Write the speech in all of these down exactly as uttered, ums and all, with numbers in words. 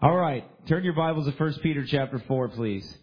All right. Turn your Bibles to First Peter chapter four, please.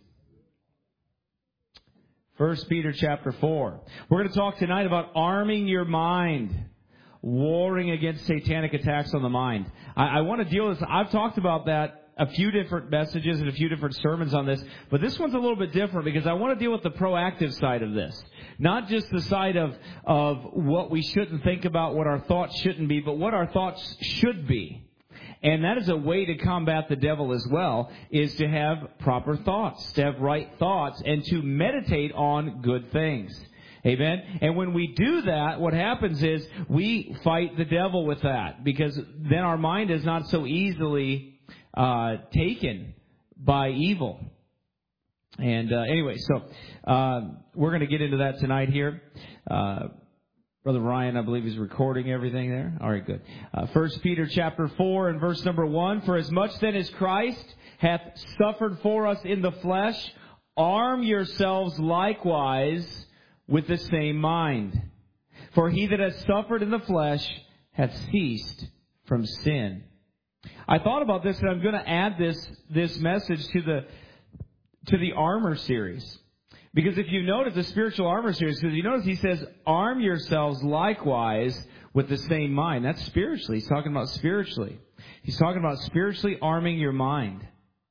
First Peter chapter four. We're going to talk tonight about arming your mind, warring against satanic attacks on the mind. I, I want to deal with this. I've talked about that a few different messages and a few different sermons on this, but this one's a little bit different because I want to deal with the proactive side of this. Not just the side of, of what we shouldn't think about, what our thoughts shouldn't be, but what our thoughts should be. And that is a way to combat the devil as well, is to have proper thoughts, to have right thoughts, and to meditate on good things. Amen? And when we do that, what happens is we fight the devil with that, because then our mind is not so easily uh, taken by evil. And uh, anyway, so uh, we're going to get into that tonight here. Uh Brother Ryan, I believe, is recording everything there. All right, good. Uh, First Peter chapter four and verse number one. For as much then as Christ hath suffered for us in the flesh, arm yourselves likewise with the same mind. For he that hath suffered in the flesh hath ceased from sin. I thought about this, and I'm going to add this this message to the to the armor series. Because if you notice the spiritual armor series, because you notice he says, arm yourselves likewise with the same mind. That's spiritually. He's talking about spiritually. He's talking about spiritually arming your mind.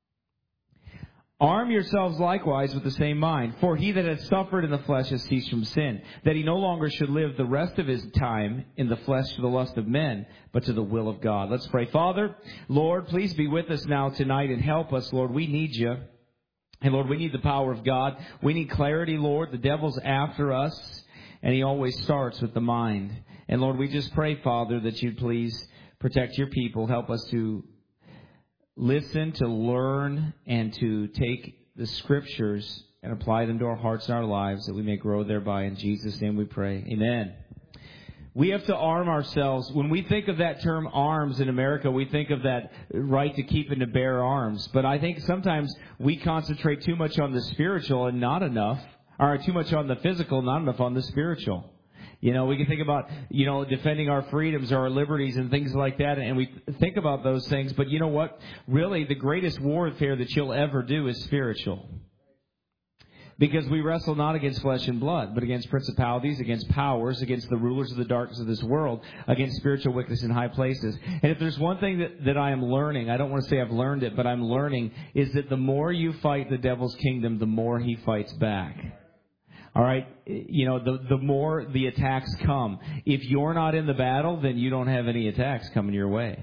Arm yourselves likewise with the same mind. For he that has suffered in the flesh has ceased from sin, that he no longer should live the rest of his time in the flesh to the lust of men, but to the will of God. Let's pray. Father, Lord, please be with us now tonight and help us, Lord. We need you. And Lord, we need the power of God. We need clarity, Lord. The devil's after us, and he always starts with the mind. And Lord, we just pray, Father, that you'd please protect your people. Help us to listen, to learn, and to take the Scriptures and apply them to our hearts and our lives, that we may grow thereby. In Jesus' name we pray. Amen. We have to arm ourselves. When we think of that term arms in America, we think of that right to keep and to bear arms. But I think sometimes we concentrate too much on the spiritual and not enough, or too much on the physical, not enough on the spiritual. You know, we can think about, you know, defending our freedoms or our liberties and things like that, and we think about those things. But you know what? Really, the greatest warfare that you'll ever do is spiritual. Because we wrestle not against flesh and blood, but against principalities, against powers, against the rulers of the darkness of this world, against spiritual wickedness in high places. And if there's one thing that, that I am learning, I don't want to say I've learned it, but I'm learning, is that the more you fight the devil's kingdom, the more he fights back. All right? You know, the, the more the attacks come. If you're not in the battle, then you don't have any attacks coming your way.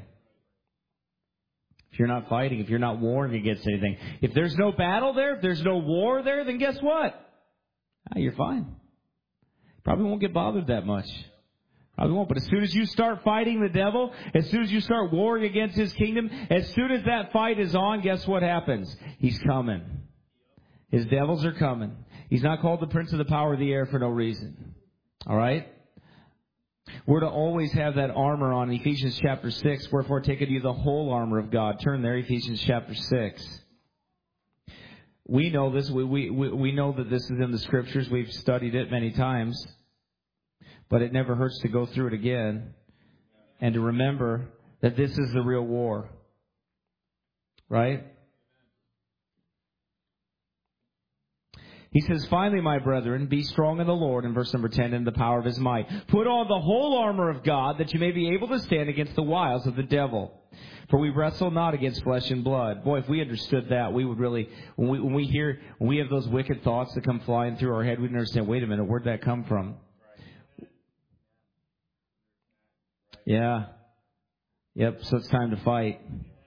If you're not fighting, if you're not warring against anything. If there's no battle there, if there's no war there, then guess what? Ah, you're fine. Probably won't get bothered that much. Probably won't. But as soon as you start fighting the devil, as soon as you start warring against his kingdom, as soon as that fight is on, guess what happens? He's coming. His devils are coming. He's not called the prince of the power of the air for no reason. All right? We're to always have that armor on. Ephesians chapter six. Wherefore take unto you the whole armor of God. Turn there, Ephesians chapter six. We know this. We, we, we know that this is in the Scriptures. We've studied it many times. But it never hurts to go through it again and to remember that this is the real war. Right? He says, finally, my brethren, be strong in the Lord, in verse number ten, in the power of his might. Put on the whole armor of God, that you may be able to stand against the wiles of the devil. For we wrestle not against flesh and blood. Boy, if we understood that, we would really, when we, when we hear, when we have those wicked thoughts that come flying through our head, we'd understand, wait a minute, where'd that come from? Yeah. Yep, so it's time to fight.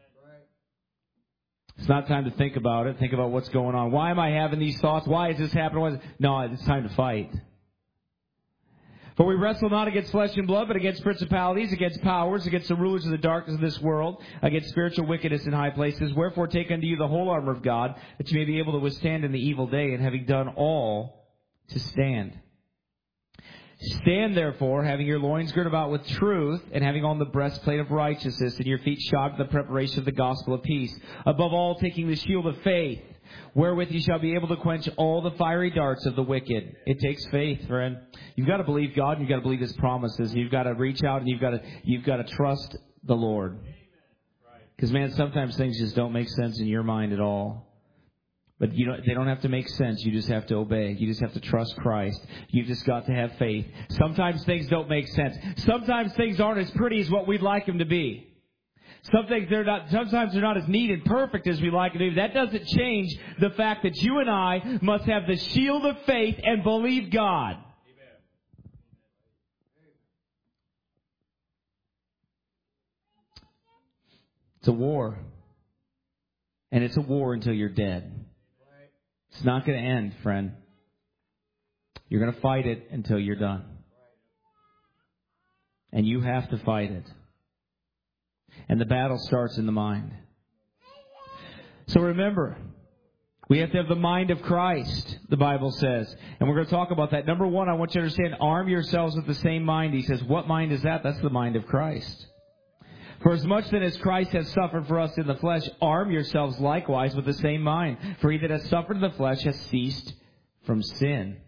It's not time to think about it. Think about what's going on. Why am I having these thoughts? Why is this happening? Why is it? No, it's time to fight. For we wrestle not against flesh and blood, but against principalities, against powers, against the rulers of the darkness of this world, against spiritual wickedness in high places. Wherefore take unto you the whole armor of God, that you may be able to withstand in the evil day, and having done all, to stand. Stand therefore, having your loins girt about with truth, and having on the breastplate of righteousness, and your feet shod with the preparation of the gospel of peace. Above all, taking the shield of faith, wherewith you shall be able to quench all the fiery darts of the wicked. It takes faith, friend. You've got to believe God, and you've got to believe His promises. You've got to reach out, and you've got to you've got to trust the Lord. Because, man, sometimes things just don't make sense in your mind at all. But you know, they don't have to make sense. You just have to obey. You just have to trust Christ. You've just got to have faith. Sometimes things don't make sense. Sometimes things aren't as pretty as what we'd like them to be. Some things they're not, sometimes they're not as neat and perfect as we like them to be. That doesn't change the fact that you and I must have the shield of faith and believe God. It's a war. And it's a war until you're dead. It's not going to end, friend. You're going to fight it until you're done. And you have to fight it. And the battle starts in the mind. So remember, we have to have the mind of Christ, the Bible says. And we're going to talk about that. Number one, I want you to understand, arm yourselves with the same mind. He says, what mind is that? That's the mind of Christ. For as much then as Christ has suffered for us in the flesh, arm yourselves likewise with the same mind. For he that has suffered in the flesh has ceased from sin.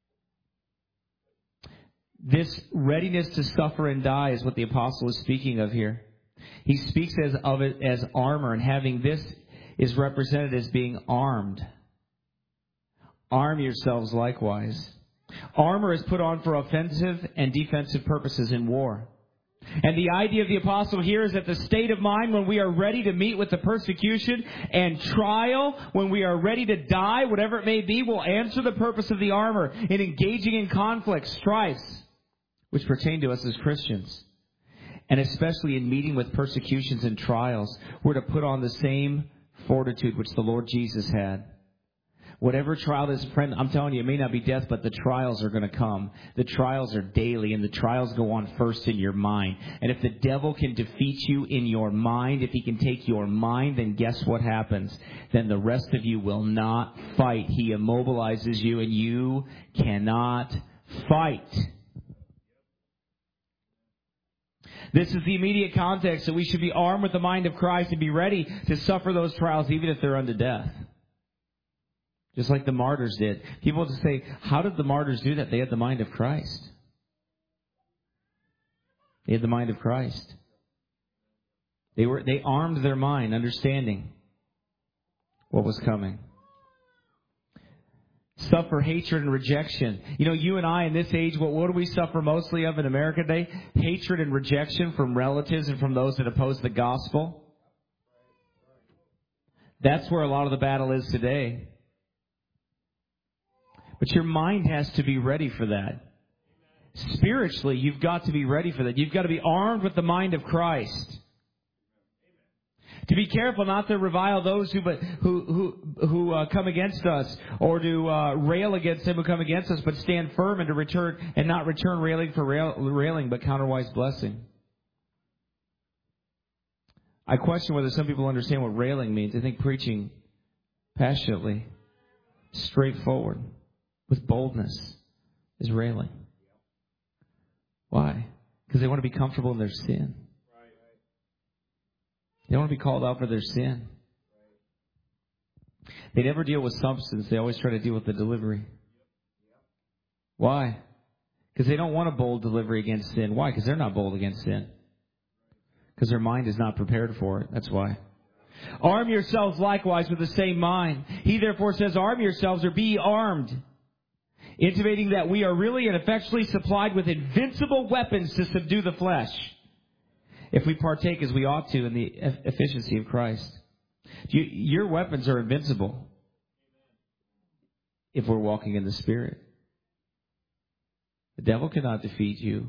This readiness to suffer and die is what the apostle is speaking of here. He speaks as of it as armor, and having this is represented as being armed. Arm yourselves likewise. Armor is put on for offensive and defensive purposes in war. And the idea of the apostle here is that the state of mind when we are ready to meet with the persecution and trial, when we are ready to die, whatever it may be, will answer the purpose of the armor in engaging in conflicts, strifes, which pertain to us as Christians. And especially in meeting with persecutions and trials, we're to put on the same fortitude which the Lord Jesus had. Whatever trial is, friend, I'm telling you, it may not be death, but the trials are going to come. The trials are daily, and the trials go on first in your mind. And if the devil can defeat you in your mind, if he can take your mind, then guess what happens? Then the rest of you will not fight. He immobilizes you, and you cannot fight. This is the immediate context that we should be armed with the mind of Christ and be ready to suffer those trials even if they're unto death. Just like the martyrs did. People just say, how did the martyrs do that? They had the mind of Christ. They had the mind of Christ. They were they armed their mind, understanding what was coming. Suffer hatred and rejection. You know, you and I in this age, what, what do we suffer mostly of in America today? Hatred and rejection from relatives and from those that oppose the gospel. That's where a lot of the battle is today. But your mind has to be ready for that. Spiritually, you've got to be ready for that. You've got to be armed with the mind of Christ. To be careful not to revile those who who who, who uh, come against us, or to uh, rail against them who come against us, but stand firm and to return and not return railing for rail, railing, but counterwise blessing. I question whether some people understand what railing means. I think preaching passionately, straightforward, with boldness is railing. Why? Because they want to be comfortable in their sin. They want to be called out for their sin. They never deal with substance. They always try to deal with the delivery. Why? Because they don't want a bold delivery against sin. Why? Because they're not bold against sin. Because their mind is not prepared for it. That's why. Arm yourselves likewise with the same mind. He therefore says, arm yourselves or be armed. Intimating that we are really and effectually supplied with invincible weapons to subdue the flesh, if we partake as we ought to in the efficiency of Christ. You, your weapons are invincible if we're walking in the Spirit. The devil cannot defeat you.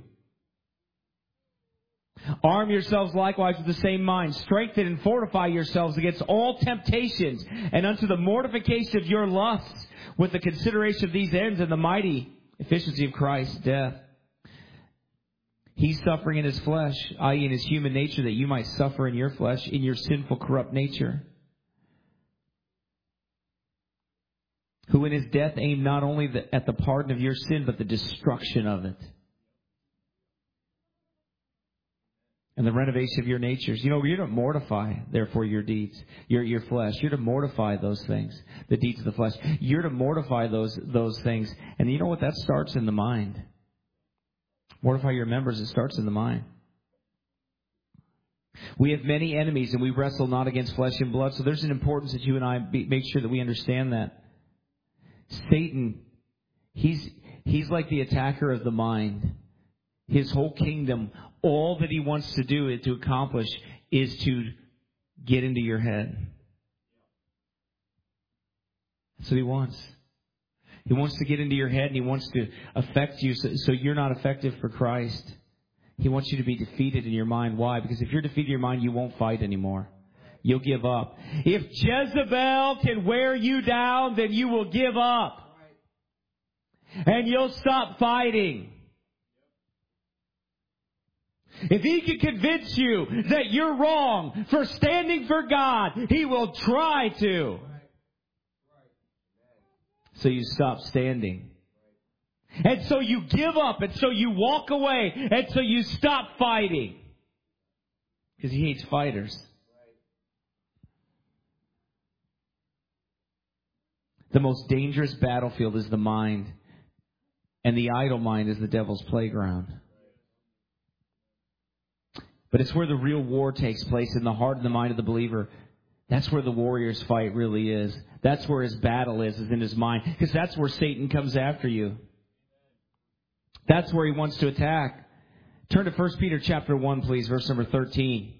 Arm yourselves likewise with the same mind. Strengthen and fortify yourselves against all temptations and unto the mortification of your lusts, with the consideration of these ends and the mighty efficiency of Christ's death. He's suffering in his flesh, that is in his human nature, that you might suffer in your flesh, in your sinful, corrupt nature. Who in his death aimed not only the, at the pardon of your sin, but the destruction of it. And the renovation of your natures. You know, you're to mortify, therefore, your deeds, your your flesh. You're to mortify those things, the deeds of the flesh. You're to mortify those those things. And you know what? That starts in the mind. Mortify your members. It starts in the mind. We have many enemies, and we wrestle not against flesh and blood. So there's an importance that you and I be, make sure that we understand that. Satan, he's he's like the attacker of the mind. His whole kingdom, all that he wants to do is to accomplish is to get into your head. That's what he wants. He wants to get into your head, and he wants to affect you so, so you're not effective for Christ. He wants you to be defeated in your mind. Why? Because if you're defeated in your mind, you won't fight anymore. You'll give up. If Jezebel can wear you down, then you will give up. And you'll stop fighting. If he can convince you that you're wrong for standing for God, he will try to. So you stop standing. And so you give up, and so you walk away, and so you stop fighting. Because he hates fighters. The most dangerous battlefield is the mind. And the idle mind is the devil's playground. But it's where the real war takes place, in the heart and the mind of the believer. That's where the warrior's fight really is. That's where his battle is, is in his mind. Because that's where Satan comes after you. That's where he wants to attack. Turn to First Peter chapter one, please, verse number thirteen.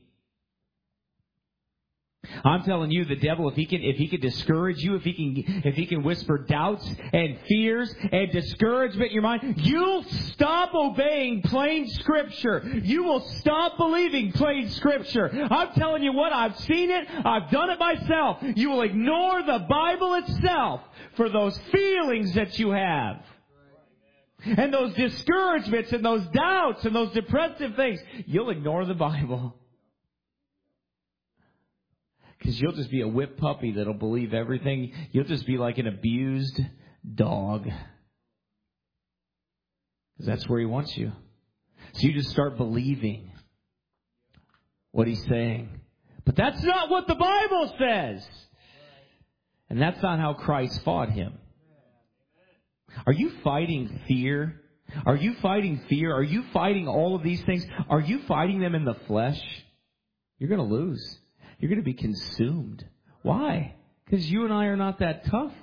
I'm telling you, the devil, if he can, if he can discourage you, if he can, if he can whisper doubts and fears and discouragement in your mind, you'll stop obeying plain Scripture. You will stop believing plain Scripture. I'm telling you what, I've seen it. I've done it myself. You will ignore the Bible itself for those feelings that you have. And those discouragements and those doubts and those depressive things. You'll ignore the Bible. Because you'll just be a whipped puppy that'll believe everything. You'll just be like an abused dog. Because that's where he wants you. So you just start believing what he's saying. But that's not what the Bible says. And that's not how Christ fought him. Are you fighting fear? Are you fighting fear? Are you fighting all of these things? Are you fighting them in the flesh? You're going to lose. You're going to be consumed. Why? Because you and I are not that tough.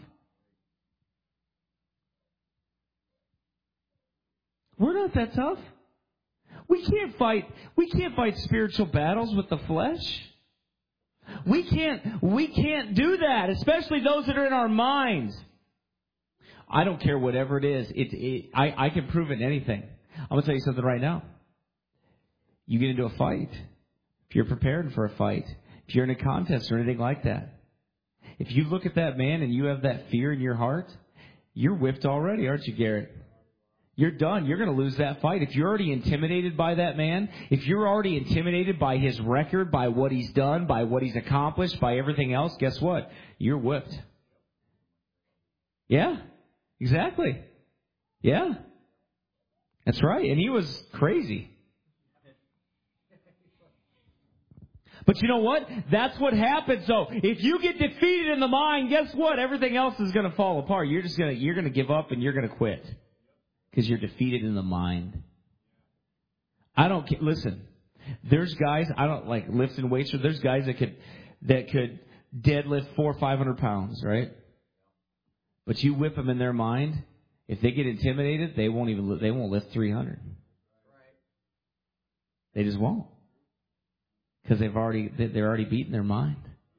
We're not that tough. We can't fight. We can't fight spiritual battles with the flesh. We can't. We can't do that, especially those that are in our minds. I don't care whatever it is. It, it, I, I can prove it in anything. I'm going to tell you something right now. You get into a fight. If you're prepared for a fight. If you're in a contest or anything like that. If you look at that man and you have that fear in your heart, you're whipped already, aren't you, Garrett? You're done. You're going to lose that fight. If you're already intimidated by that man, if you're already intimidated by his record, by what he's done, by what he's accomplished, by everything else, guess what? You're whipped. Yeah. Exactly. Yeah. That's right. And he was crazy. But you know what? That's what happens. So if you get defeated in the mind, guess what? Everything else is going to fall apart. You're just going to, you're going to give up and you're going to quit. Because you're defeated in the mind. I don't, listen, there's guys, I don't like lifting weights, or there's guys that could, that could deadlift four or five hundred pounds, right? But you whip them in their mind, if they get intimidated, they won't even they won't lift three hundred. They just won't, because they've already they're already beaten their mind.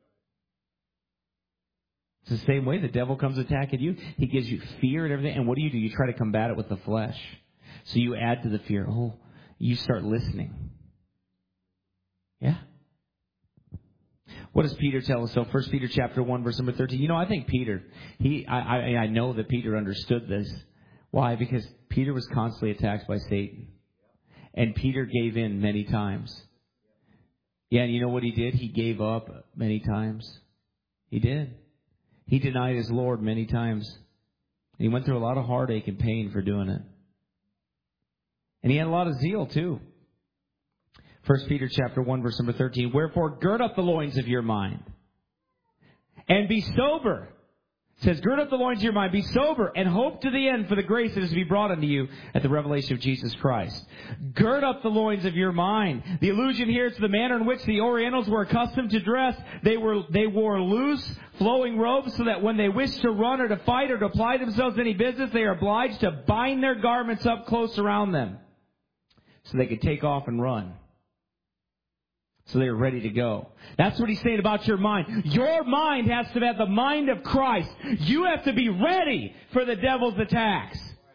It's the same way the devil comes attacking you. He gives you fear and everything, and what do you do? You try to combat it with the flesh. So you add to the fear. Oh, you start listening. Yeah. What does Peter tell us? So First Peter chapter one, verse number thirteen. You know, I think Peter, he, I, I, I know that Peter understood this. Why? Because Peter was constantly attacked by Satan. And Peter gave in many times. Yeah, and you know what he did? He gave up many times. He did. He denied his Lord many times. And he went through a lot of heartache and pain for doing it. And he had a lot of zeal too. First Peter chapter one, verse number thirteen. Wherefore, gird up the loins of your mind, and be sober. It says, gird up the loins of your mind, be sober, and hope to the end for the grace that is to be brought unto you at the revelation of Jesus Christ. Gird up the loins of your mind. The allusion here is to the manner in which the Orientals were accustomed to dress. They were they wore loose, flowing robes so that when they wished to run or to fight or to apply themselves to any business, they are obliged to bind their garments up close around them so they could take off and run. So they were ready to go. That's what he's saying about your mind. Your mind has to have the mind of Christ. You have to be ready for the devil's attacks.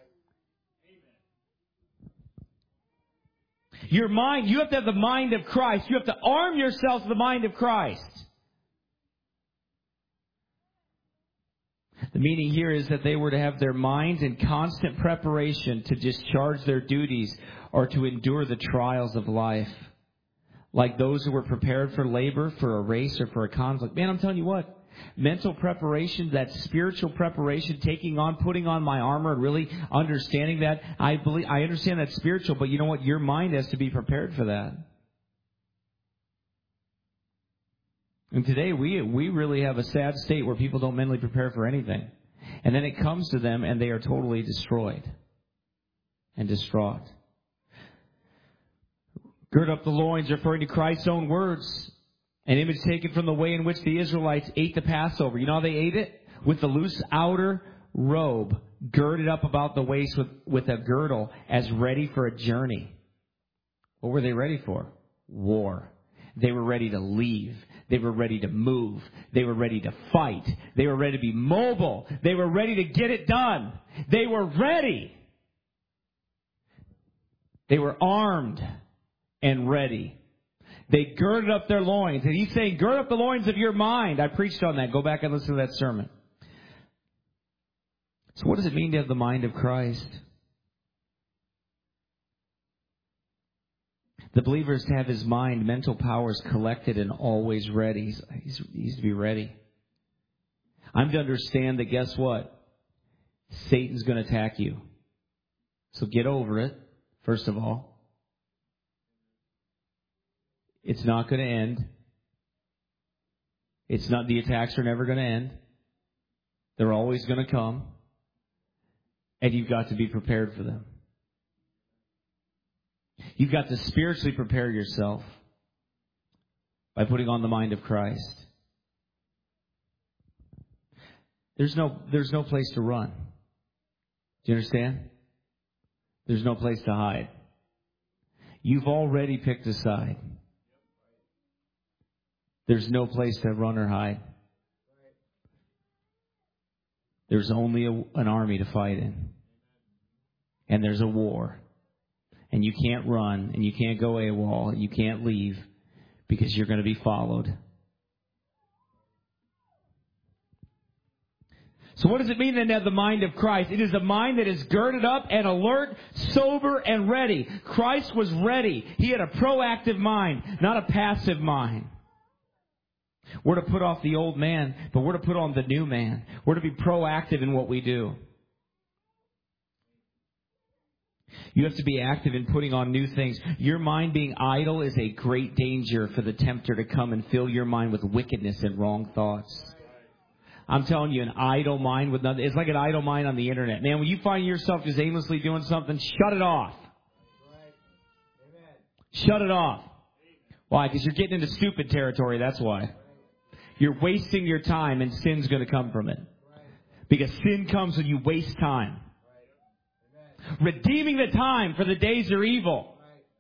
Your mind, you have to have the mind of Christ. You have to arm yourself with the mind of Christ. The meaning here is that they were to have their minds in constant preparation to discharge their duties or to endure the trials of life. Like those who were prepared for labor, for a race, or for a conflict. Man, I'm telling you what. Mental preparation, that spiritual preparation, taking on, putting on my armor, and really understanding that. I believe, I understand that's spiritual, but you know what? Your mind has to be prepared for that. And today we we really have a sad state where people don't mentally prepare for anything. And then it comes to them and they are totally destroyed and distraught. Gird up the loins, referring to Christ's own words. An image taken from the way in which the Israelites ate the Passover. You know how they ate it? With the loose outer robe girded up about the waist with, with a girdle as ready for a journey. What were they ready for? War. They were ready to leave. They were ready to move. They were ready to fight. They were ready to be mobile. They were ready to get it done. They were ready. They were armed and ready. They girded up their loins. And he's saying, gird up the loins of your mind. I preached on that. Go back and listen to that sermon. So what does it mean to have the mind of Christ? The believer is to have his mind, mental powers collected and always ready. He's, he's, he's to be ready. I'm to understand that, guess what? Satan's going to attack you. So get over it, first of all. It's not going to end. It's not, the attacks are never going to end. They're always going to come. And you've got to be prepared for them. You've got to spiritually prepare yourself by putting on the mind of Christ. There's no, there's no place to run. Do you understand? There's no place to hide. You've already picked a side. There's no place to run or hide. There's only a, an army to fight in. And there's a war. And you can't run, and you can't go AWOL, and you can't leave, because you're going to be followed. So what does it mean then to have the mind of Christ? It is a mind that is girded up and alert, sober, and ready. Christ was ready. He had a proactive mind, not a passive mind. We're to put off the old man, but we're to put on the new man. We're to be proactive in what we do. You have to be active in putting on new things. Your mind being idle is a great danger for the tempter to come and fill your mind with wickedness and wrong thoughts. I'm telling you, an idle mind with nothing. It's like an idle mind on the internet. Man, when you find yourself just aimlessly doing something, shut it off. Shut it off. Why? Because you're getting into stupid territory, that's why. You're wasting your time, and sin's going to come from it. Because sin comes when you waste time. Redeeming the time, for the days are evil.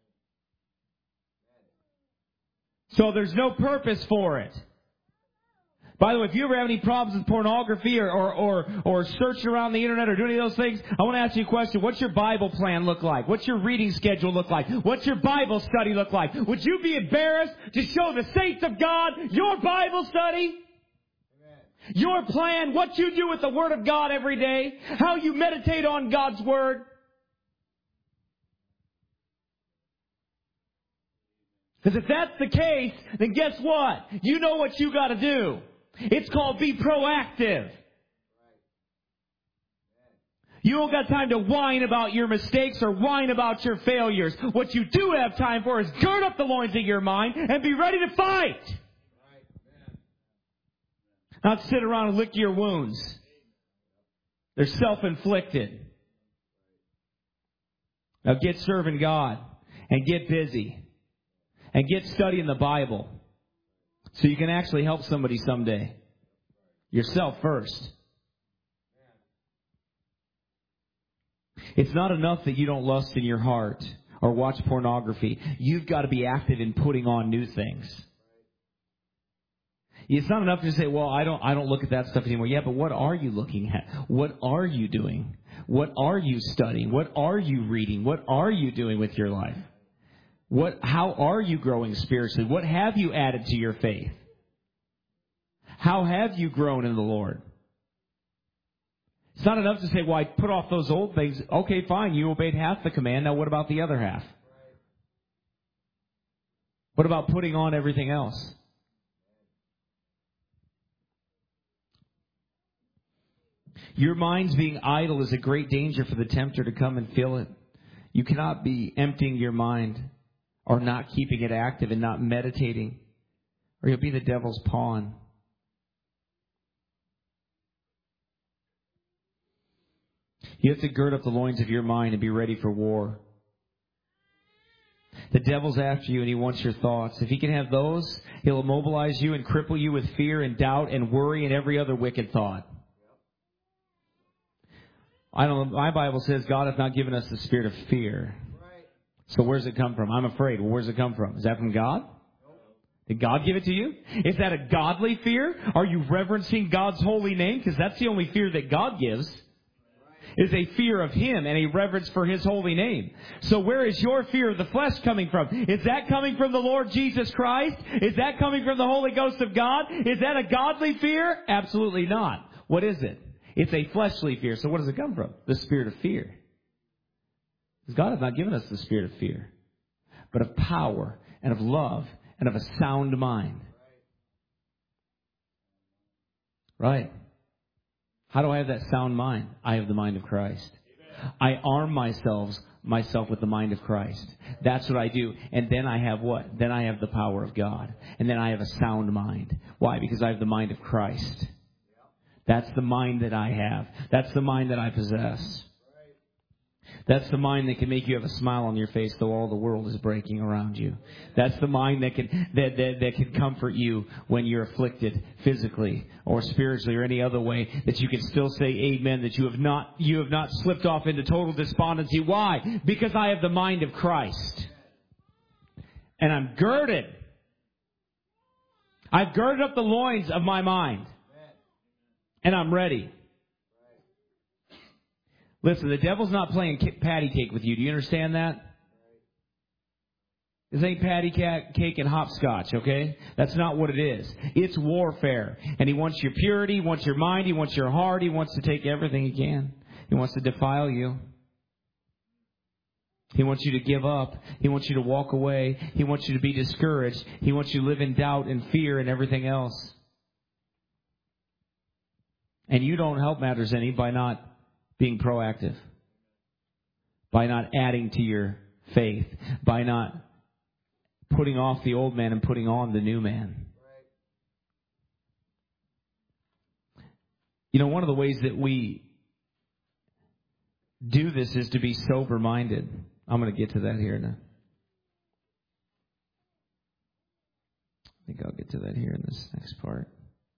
So there's no purpose for it. By the way, if you ever have any problems with pornography or, or, or, or searching around the internet or doing any of those things, I want to ask you a question. What's your Bible plan look like? What's your reading schedule look like? What's your Bible study look like? Would you be embarrassed to show the saints of God your Bible study? Amen. Your plan, what you do with the Word of God every day, how you meditate on God's Word. Because if that's the case, then guess what? You know what you got to do. It's called be proactive. You don't got time to whine about your mistakes or whine about your failures. What you do have time for is gird up the loins of your mind and be ready to fight. Not sit around and lick your wounds. They're self-inflicted. Now get serving God and get busy and get studying the Bible so you can actually help somebody someday. Yourself first. It's not enough that you don't lust in your heart or watch pornography. You've got to be active in putting on new things. It's not enough to say, well, I don't I don't look at that stuff anymore. Yeah, but what are you looking at? What are you doing? What are you studying? What are you reading? What are you doing with your life? What how are you growing spiritually? What have you added to your faith? How have you grown in the Lord? It's not enough to say, well, I put off those old things. Okay, fine, you obeyed half the command. Now what about the other half? What about putting on everything else? Your mind's being idle is a great danger for the tempter to come and fill it. You cannot be emptying your mind or not keeping it active and not meditating, or you'll be the devil's pawn. You have to gird up the loins of your mind and be ready for war. The devil's after you and he wants your thoughts. If he can have those, he'll immobilize you and cripple you with fear and doubt and worry and every other wicked thought. I don't know, my Bible says God has not given us the spirit of fear. So where's it come from? I'm afraid. Well, where's it come from? Is that from God? Did God give it to you? Is that a godly fear? Are you reverencing God's holy name? Because that's the only fear that God gives. Is a fear of Him and a reverence for His holy name. So where is your fear of the flesh coming from? Is that coming from the Lord Jesus Christ? Is that coming from the Holy Ghost of God? Is that a godly fear? Absolutely not. What is it? It's a fleshly fear. So what does it come from? The spirit of fear. Because God has not given us the spirit of fear, but of power and of love and of a sound mind. Right. How do I have that sound mind? I have the mind of Christ. I arm myself myself with the mind of Christ. That's what I do. And then I have what? Then I have the power of God. And then I have a sound mind. Why? Because I have the mind of Christ. That's the mind that I have. That's the mind that I possess. That's the mind that can make you have a smile on your face though all the world is breaking around you. That's the mind that can that, that, that can comfort you when you're afflicted physically or spiritually or any other way, that you can still say amen, that you have not you have not slipped off into total despondency. Why? Because I have the mind of Christ. And I'm girded. I've girded up the loins of my mind. And I'm ready. Listen, the devil's not playing patty cake with you. Do you understand that? This ain't patty cake and hopscotch, okay? That's not what it is. It's warfare. And he wants your purity, he wants your mind, he wants your heart, he wants to take everything he can. He wants to defile you. He wants you to give up. He wants you to walk away. He wants you to be discouraged. He wants you to live in doubt and fear and everything else. And you don't help matters any by not being proactive, by not adding to your faith, by not putting off the old man and putting on the new man. You know, one of the ways that we do this is to be sober-minded. I'm going to get to that here now. I think I'll get to that here in this next part.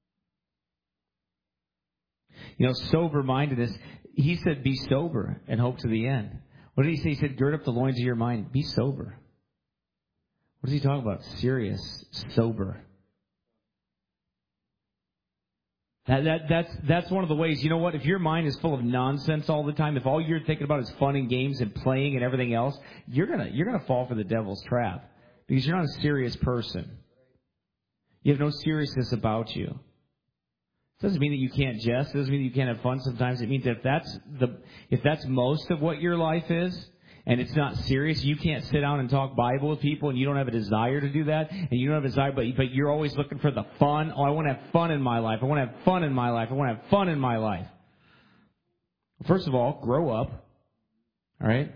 You know, sober-mindedness, he said be sober and hope to the end. What did he say? He said gird up the loins of your mind. Be sober. What is he talking about? Serious, sober. That, that, that's, that's one of the ways. You know what? If your mind is full of nonsense all the time, if all you're thinking about is fun and games and playing and everything else, you're gonna you're gonna fall for the devil's trap because you're not a serious person. You have no seriousness about you. It doesn't mean that you can't jest. It doesn't mean that you can't have fun sometimes. It means that if that's the if that's most of what your life is, and it's not serious, you can't sit down and talk Bible with people, and you don't have a desire to do that, and you don't have a desire, but but you're always looking for the fun. Oh, I want to have fun in my life. I want to have fun in my life. I want to have fun in my life. First of all, grow up. All right?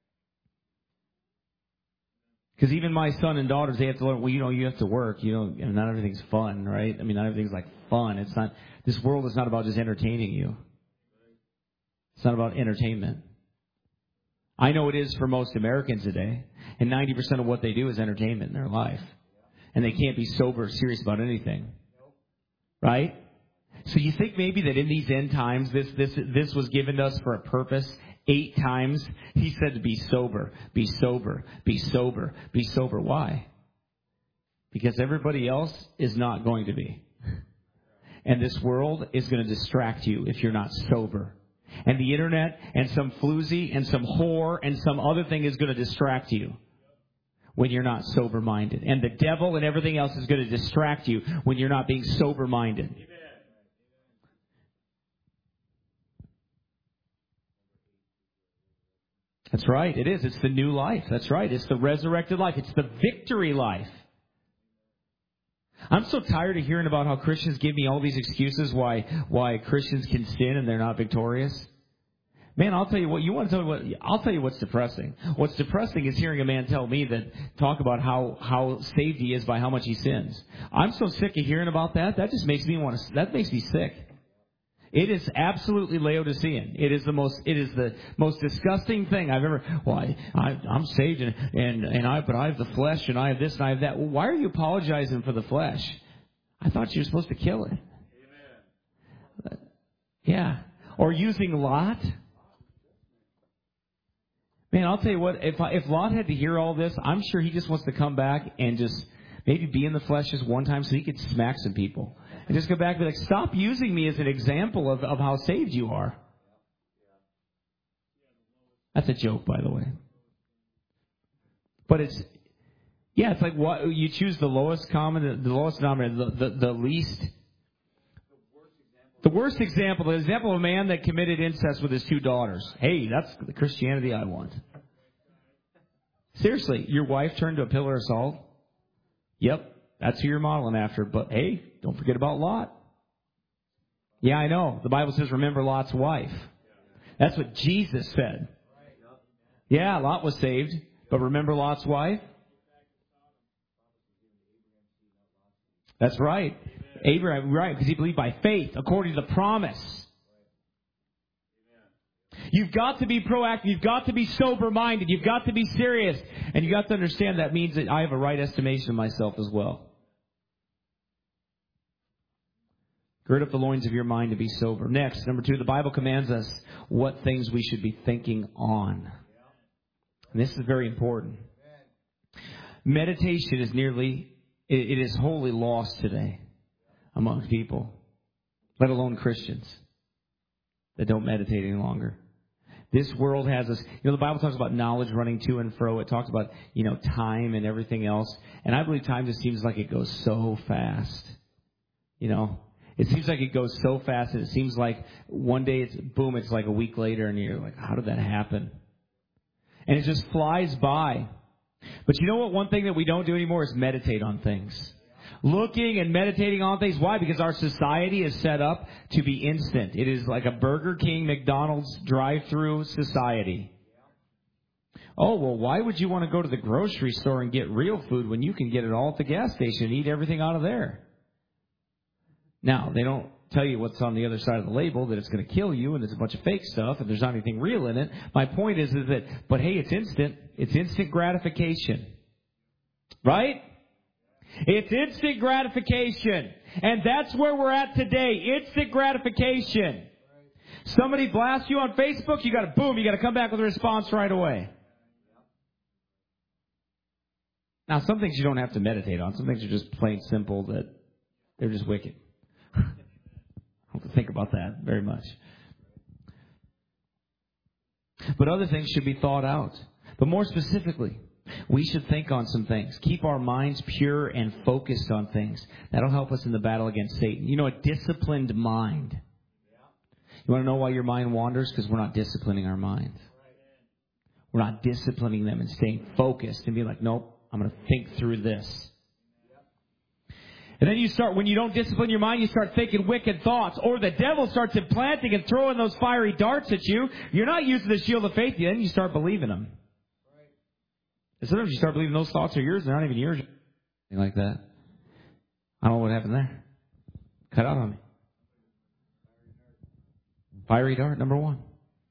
Because even my son and daughters, they have to learn, well, you know, you have to work. You know, and not everything's fun, right? I mean, not everything's like fun. It's not, this world is not about just entertaining you. It's not about entertainment. I know it is for most Americans today. And ninety percent of what they do is entertainment in their life. And they can't be sober or serious about anything. Right? So you think maybe that in these end times, this this this was given to us for a purpose? Eight times he said to be sober, be sober, be sober, be sober. Why? Because everybody else is not going to be. And this world is going to distract you if you're not sober. And the internet and some floozy and some whore and some other thing is going to distract you when you're not sober-minded. And the devil and everything else is going to distract you when you're not being sober-minded. That's right. It is. It's the new life. That's right. It's the resurrected life. It's the victory life. I'm so tired of hearing about how Christians give me all these excuses why why Christians can sin and they're not victorious. Man, I'll tell you what. You want to tell me what? I'll tell you what's depressing. What's depressing is hearing a man tell me that talk about how how saved he is by how much he sins. I'm so sick of hearing about that. That just makes me want to. That makes me sick. It is absolutely Laodicean. It is the most. It is the most disgusting thing I've ever. Well, I, I, I'm saved and, and and I, but I have the flesh and I have this and I have that. Well, why are you apologizing for the flesh? I thought you were supposed to kill it. Amen. Yeah, or using Lot. Man, I'll tell you what. If I, if Lot had to hear all this, I'm sure he just wants to come back and just maybe be in the flesh just one time so he could smack some people. And just go back and be like, stop using me as an example of, of how saved you are. That's a joke, by the way. But it's, yeah, it's like what you choose the lowest common, the lowest denominator, the, the, the least. The worst example, the example of a man that committed incest with his two daughters. Hey, that's the Christianity I want. Seriously, your wife turned to a pillar of salt? Yep. That's who you're modeling after. But, hey, don't forget about Lot. Yeah, I know. The Bible says, remember Lot's wife. That's what Jesus said. Yeah, Lot was saved. But remember Lot's wife? That's right. Abraham, right, because he believed by faith, according to the promise. You've got to be proactive. You've got to be sober-minded. You've got to be serious. And you've got to understand that means that I have a right estimation of myself as well. Gird up the loins of your mind to be sober. Next, number two, the Bible commands us what things we should be thinking on. And this is very important. Meditation is nearly, it is wholly lost today among people, let alone Christians that don't meditate any longer. This world has us, you know, the Bible talks about knowledge running to and fro. It talks about, you know, time and everything else. And I believe time just seems like it goes so fast. You know, it seems like it goes so fast and it seems like one day it's, boom, it's like a week later and you're like, how did that happen? And it just flies by. But you know what? One thing that we don't do anymore is meditate on things. Looking and meditating on things. Why? Because our society is set up to be instant. It is like a Burger King, McDonald's drive-through society. Oh, well, why would you want to go to the grocery store and get real food when you can get it all at the gas station and eat everything out of there? Now, they don't tell you what's on the other side of the label, that it's going to kill you and it's a bunch of fake stuff and there's not anything real in it. My point is, is that, but hey, it's instant. It's instant gratification. Right? It's instant gratification. And that's where we're at today. Instant gratification. Somebody blasts you on Facebook, you got to, boom, you got to come back with a response right away. Now, some things you don't have to meditate on. Some things are just plain simple that they're just wicked. I don't have to think about that very much. But other things should be thought out. But more specifically, we should think on some things. Keep our minds pure and focused on things. That'll help us in the battle against Satan. You know, a disciplined mind. You want to know why your mind wanders? Because we're not disciplining our minds. We're not disciplining them and staying focused and being like, nope, I'm going to think through this. And then you start, when you don't discipline your mind, you start thinking wicked thoughts. Or the devil starts implanting and throwing those fiery darts at you. You're not using the shield of faith. Then you start believing them. And sometimes you start believing those thoughts are yours. They're not even yours. Anything like that. I don't know what happened there. Cut out on me. Fiery dart, number one.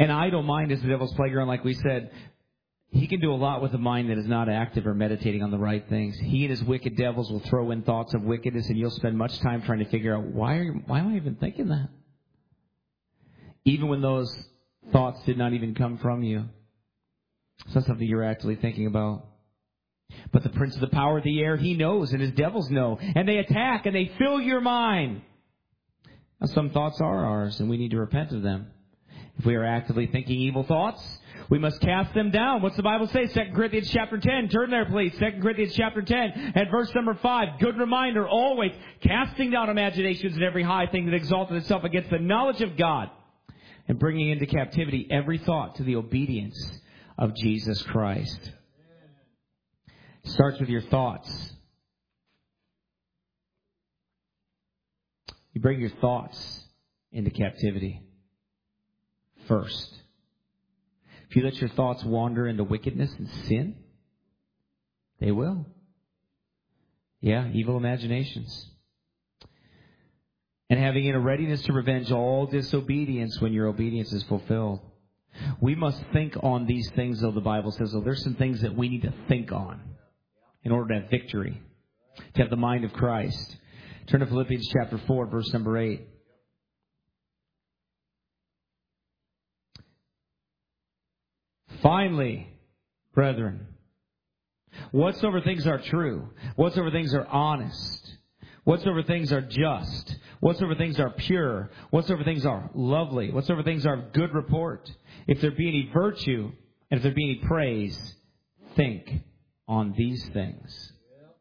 An idle mind is the devil's playground, like we said. He can do a lot with a mind that is not active or meditating on the right things. He and his wicked devils will throw in thoughts of wickedness, and you'll spend much time trying to figure out, why are you, why am I even thinking that? Even when those thoughts did not even come from you. It's not something you're actually thinking about. But the prince of the power of the air, he knows, and his devils know. And they attack, and they fill your mind. Now, some thoughts are ours, and we need to repent of them. If we are actively thinking evil thoughts, we must cast them down. What's the Bible say? Second Corinthians chapter ten. Turn there, please. Second Corinthians chapter ten and verse number five. Good reminder, always casting down imaginations and every high thing that exalted itself against the knowledge of God, and bringing into captivity every thought to the obedience of Jesus Christ. It starts with your thoughts. You bring your thoughts into captivity first. If you let your thoughts wander into wickedness and sin, they will. Yeah, evil imaginations. And having in a readiness to revenge all disobedience when your obedience is fulfilled. We must think on these things, though the Bible says, though there's some things that we need to think on in order to have victory, to have the mind of Christ. Turn to Philippians chapter four, verse number eight. Finally, brethren, whatsoever things are true, whatsoever things are honest, whatsoever things are just, whatsoever things are pure, whatsoever things are lovely, whatsoever things are of good report, if there be any virtue, and if there be any praise, think on these things.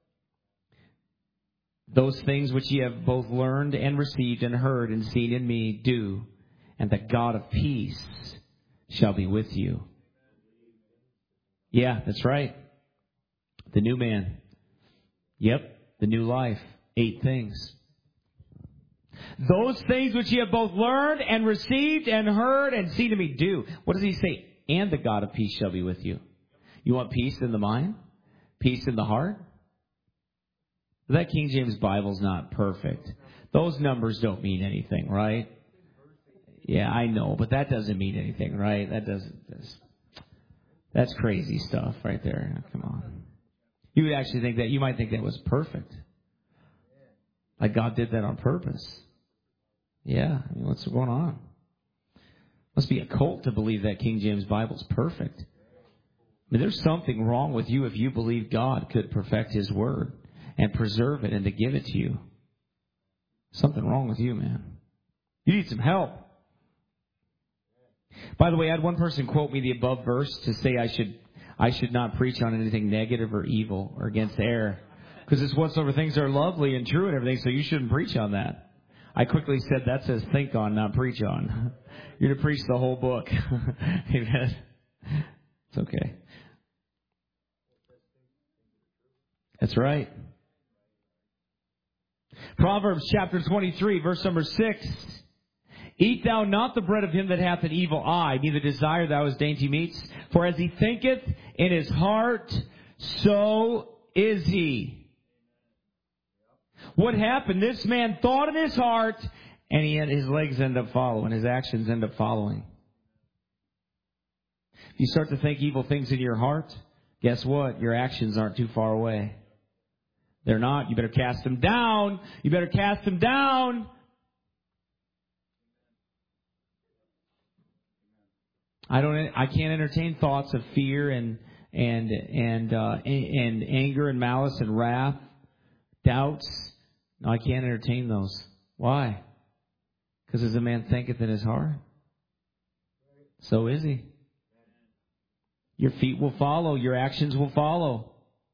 Those things which ye have both learned and received and heard and seen in me, do, and the God of peace shall be with you. Yeah, that's right. The new man. Yep, the new life. Eight things. Those things which ye have both learned and received and heard and seen in me, do. What does he say? And the God of peace shall be with you. You want peace in the mind? Peace in the heart? That King James Bible's not perfect. Those numbers don't mean anything, right? Yeah, I know, but that doesn't mean anything, right? That doesn't... That's, that's crazy stuff right there. Come on. You would actually think that... You might think that was perfect. Like God did that on purpose. Yeah, I mean, what's going on? Must be a cult to believe that King James Bible's perfect. I mean, there's something wrong with you if you believe God could perfect His Word and preserve it and to give it to you. Something wrong with you, man. You need some help. By the way, I had one person quote me the above verse to say I should I should not preach on anything negative or evil or against error. Because it's whatsoever things are lovely and true and everything, so you shouldn't preach on that. I quickly said that says think on, not preach on. You're to preach the whole book. Amen. It's okay. That's right. Proverbs chapter twenty-three, verse number six. Eat thou not the bread of him that hath an evil eye, neither desire thou his dainty meats. For as he thinketh in his heart, so is he. What happened? This man thought in his heart, and he had, his legs end up following. His actions end up following. If you start to think evil things in your heart, guess what? Your actions aren't too far away. They're not. You better cast them down. You better cast them down. I don't. I can't entertain thoughts of fear and and and uh, and anger and malice and wrath, doubts. No, I can't entertain those. Why? Because as a man thinketh in his heart, so is he. Your feet will follow. Your actions will follow.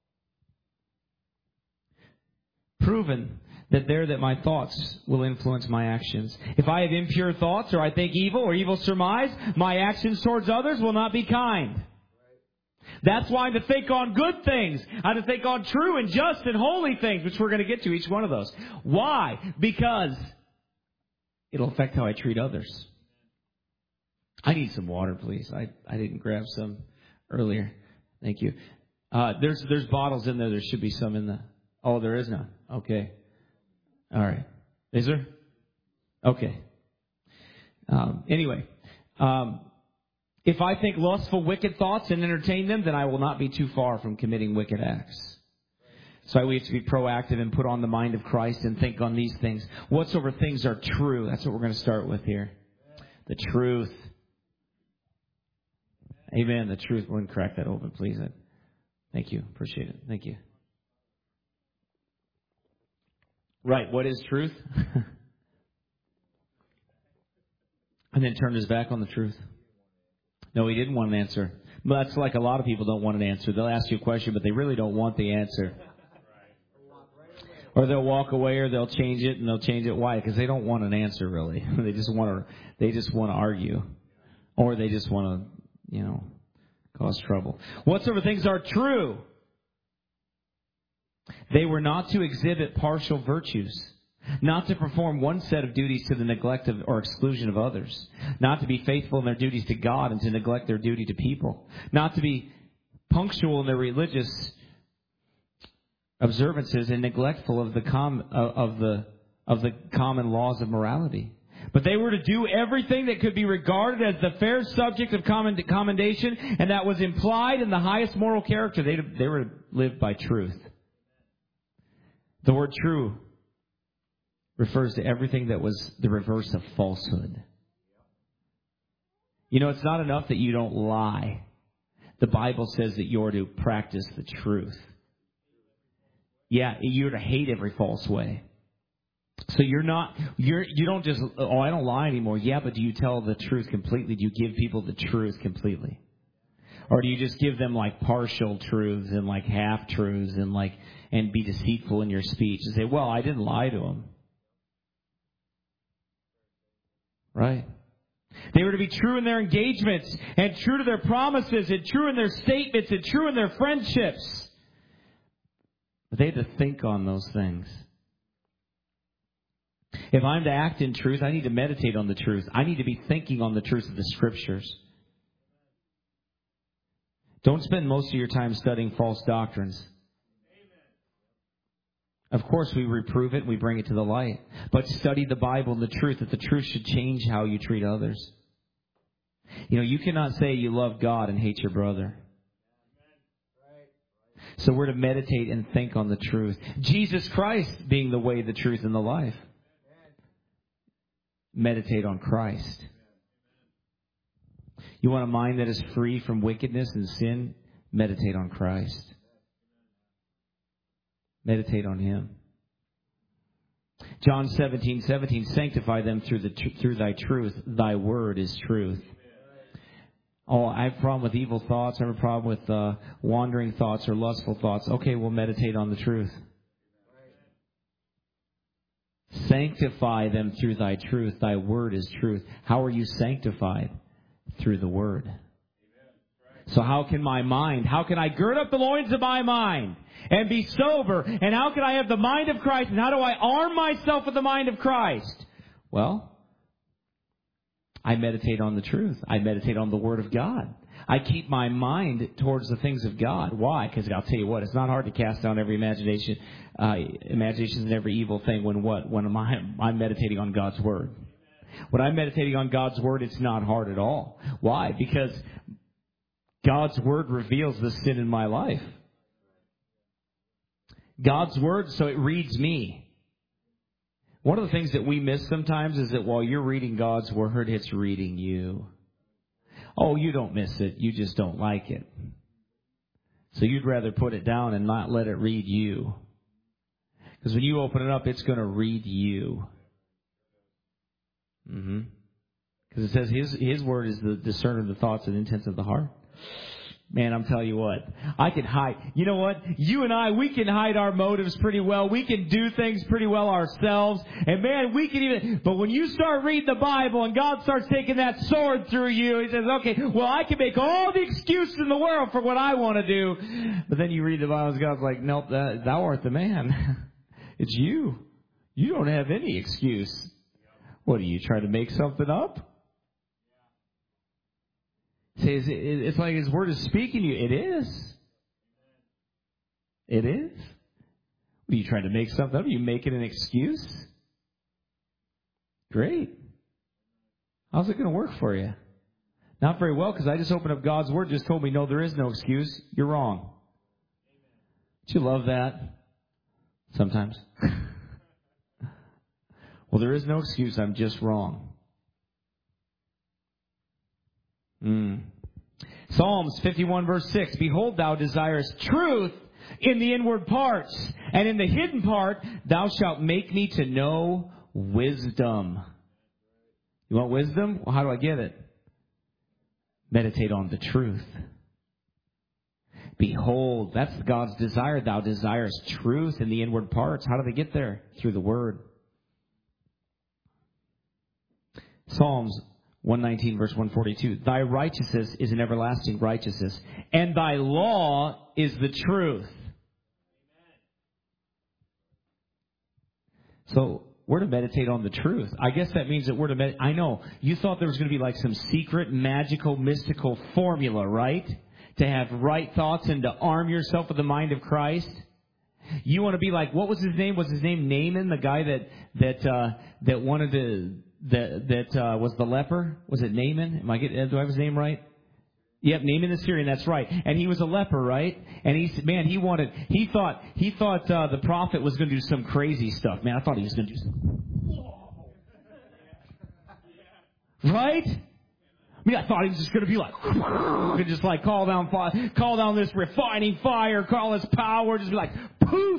Proven that there that my thoughts will influence my actions. If I have impure thoughts or I think evil or evil surmise, my actions towards others will not be kind. That's why I'm to think on good things. I'm to think on true and just and holy things, which we're going to get to each one of those. Why? Because it'll affect how I treat others. I need some water, please. I, I didn't grab some earlier. Thank you. Uh, there's there's bottles in there. There should be some in the... Oh, there is none. Okay. All right. Is there? Okay. Um, anyway, um, If I think lustful, wicked thoughts and entertain them, then I will not be too far from committing wicked acts. So we have to be proactive and put on the mind of Christ and think on these things. Whatsoever things are true. That's what we're going to start with here. The truth. Amen. The truth. Wouldn't crack that open, please. Thank you. Appreciate it. Thank you. Right. What is truth? And then turned his back on the truth. No, he didn't want an answer. But that's like a lot of people don't want an answer. They'll ask you a question, but they really don't want the answer. Or they'll walk away, or they'll change it, and they'll change it. Why? Because they don't want an answer, really. They just want to. They just want to argue, or they just want to, you know, cause trouble. Whatsoever things are true, they were not to exhibit partial virtues, not to perform one set of duties to the neglect of or exclusion of others, not to be faithful in their duties to God and to neglect their duty to people, not to be punctual in their religious observances and neglectful of the com of the of the common laws of morality. But they were to do everything that could be regarded as the fair subject of commendation, and that was implied in the highest moral character. They they were to live by truth. The word true refers to everything that was the reverse of falsehood. You know, it's not enough that you don't lie. The Bible says that you're to practice the truth. Yeah, you're to hate every false way. So you're not, you're, you don't just, oh, I don't lie anymore. Yeah, but do you tell the truth completely? Do you give people the truth completely? Or do you just give them like partial truths and like half truths and like, and be deceitful in your speech and say, well, I didn't lie to them. Right? They were to be true in their engagements and true to their promises and true in their statements and true in their friendships. But they had to think on those things. If I'm to act in truth, I need to meditate on the truth. I need to be thinking on the truth of the Scriptures. Don't spend most of your time studying false doctrines. Of course, we reprove it and we bring it to the light. But study the Bible and the truth, that the truth should change how you treat others. You know, you cannot say you love God and hate your brother. So we're to meditate and think on the truth. Jesus Christ being the way, the truth, and the life. Meditate on Christ. You want a mind that is free from wickedness and sin? Meditate on Christ. Meditate on Him. John seventeen seventeen, sanctify them through the through thy truth. Thy word is truth. Oh, I have a problem with evil thoughts. I have a problem with uh, wandering thoughts or lustful thoughts. Okay, we'll meditate on the truth. Sanctify them through thy truth. Thy word is truth. How are you sanctified? Through the word. So how can my mind, how can I gird up the loins of my mind and be sober? And how can I have the mind of Christ? And how do I arm myself with the mind of Christ? Well, I meditate on the truth. I meditate on the Word of God. I keep my mind towards the things of God. Why? Because I'll tell you what, it's not hard to cast down every imagination, uh, imaginations and every evil thing when what? When I'm, I'm meditating on God's Word. When I'm meditating on God's Word, it's not hard at all. Why? Because God's Word reveals the sin in my life. God's Word, so it reads me. One of the things that we miss sometimes is that while you're reading God's Word, it's reading you. Oh, you don't miss it. You just don't like it. So you'd rather put it down and not let it read you. Because when you open it up, it's going to read you. Mm-hmm. Because it says His His Word is the discerner of the thoughts and intents of the heart. Man, I'm telling you what, I can hide. You know what? You and I, we can hide our motives pretty well. We can do things pretty well ourselves. And man, we can even, but when you start reading the Bible and God starts taking that sword through you, He says, okay, well, I can make all the excuses in the world for what I want to do. But then you read the Bible and God's like, nope, that, thou art the man. It's you. You don't have any excuse. What, are you trying to make something up? Says it's like His Word is speaking to you. It is. It is. Are you trying to make something up? Are you making an excuse? Great. How's it going to work for you? Not very well, because I just opened up God's Word, just told me, no, there is no excuse. You're wrong. Don't you love that? Sometimes. Well, there is no excuse. I'm just wrong. Mm. Psalms fifty-one, verse six. Behold, thou desirest truth in the inward parts, and in the hidden part thou shalt make me to know wisdom. You want wisdom? Well, how do I get it? Meditate on the truth. Behold, that's God's desire. Thou desirest truth in the inward parts. How do they get there? Through the Word. Psalms one nineteen, verse one forty-two. Thy righteousness is an everlasting righteousness, and thy law is the truth. So, we're to meditate on the truth. I guess that means that we're to meditate. I know, you thought there was going to be like some secret, magical, mystical formula, right? To have right thoughts and to arm yourself with the mind of Christ. You want to be like, what was his name? Was his name Naaman, the guy that that uh, that wanted to that that uh, was the leper? Was it Naaman? Am I getting? Do I have his name right? Yep, Naaman the Syrian. That's right. And he was a leper, right? And he man, he wanted. He thought he thought uh, the prophet was going to do some crazy stuff. Man, I thought he was going to do some. Right? I mean, I thought he was just going to be like, could just like call down fire, call down this refining fire, call this power, just be like, poof.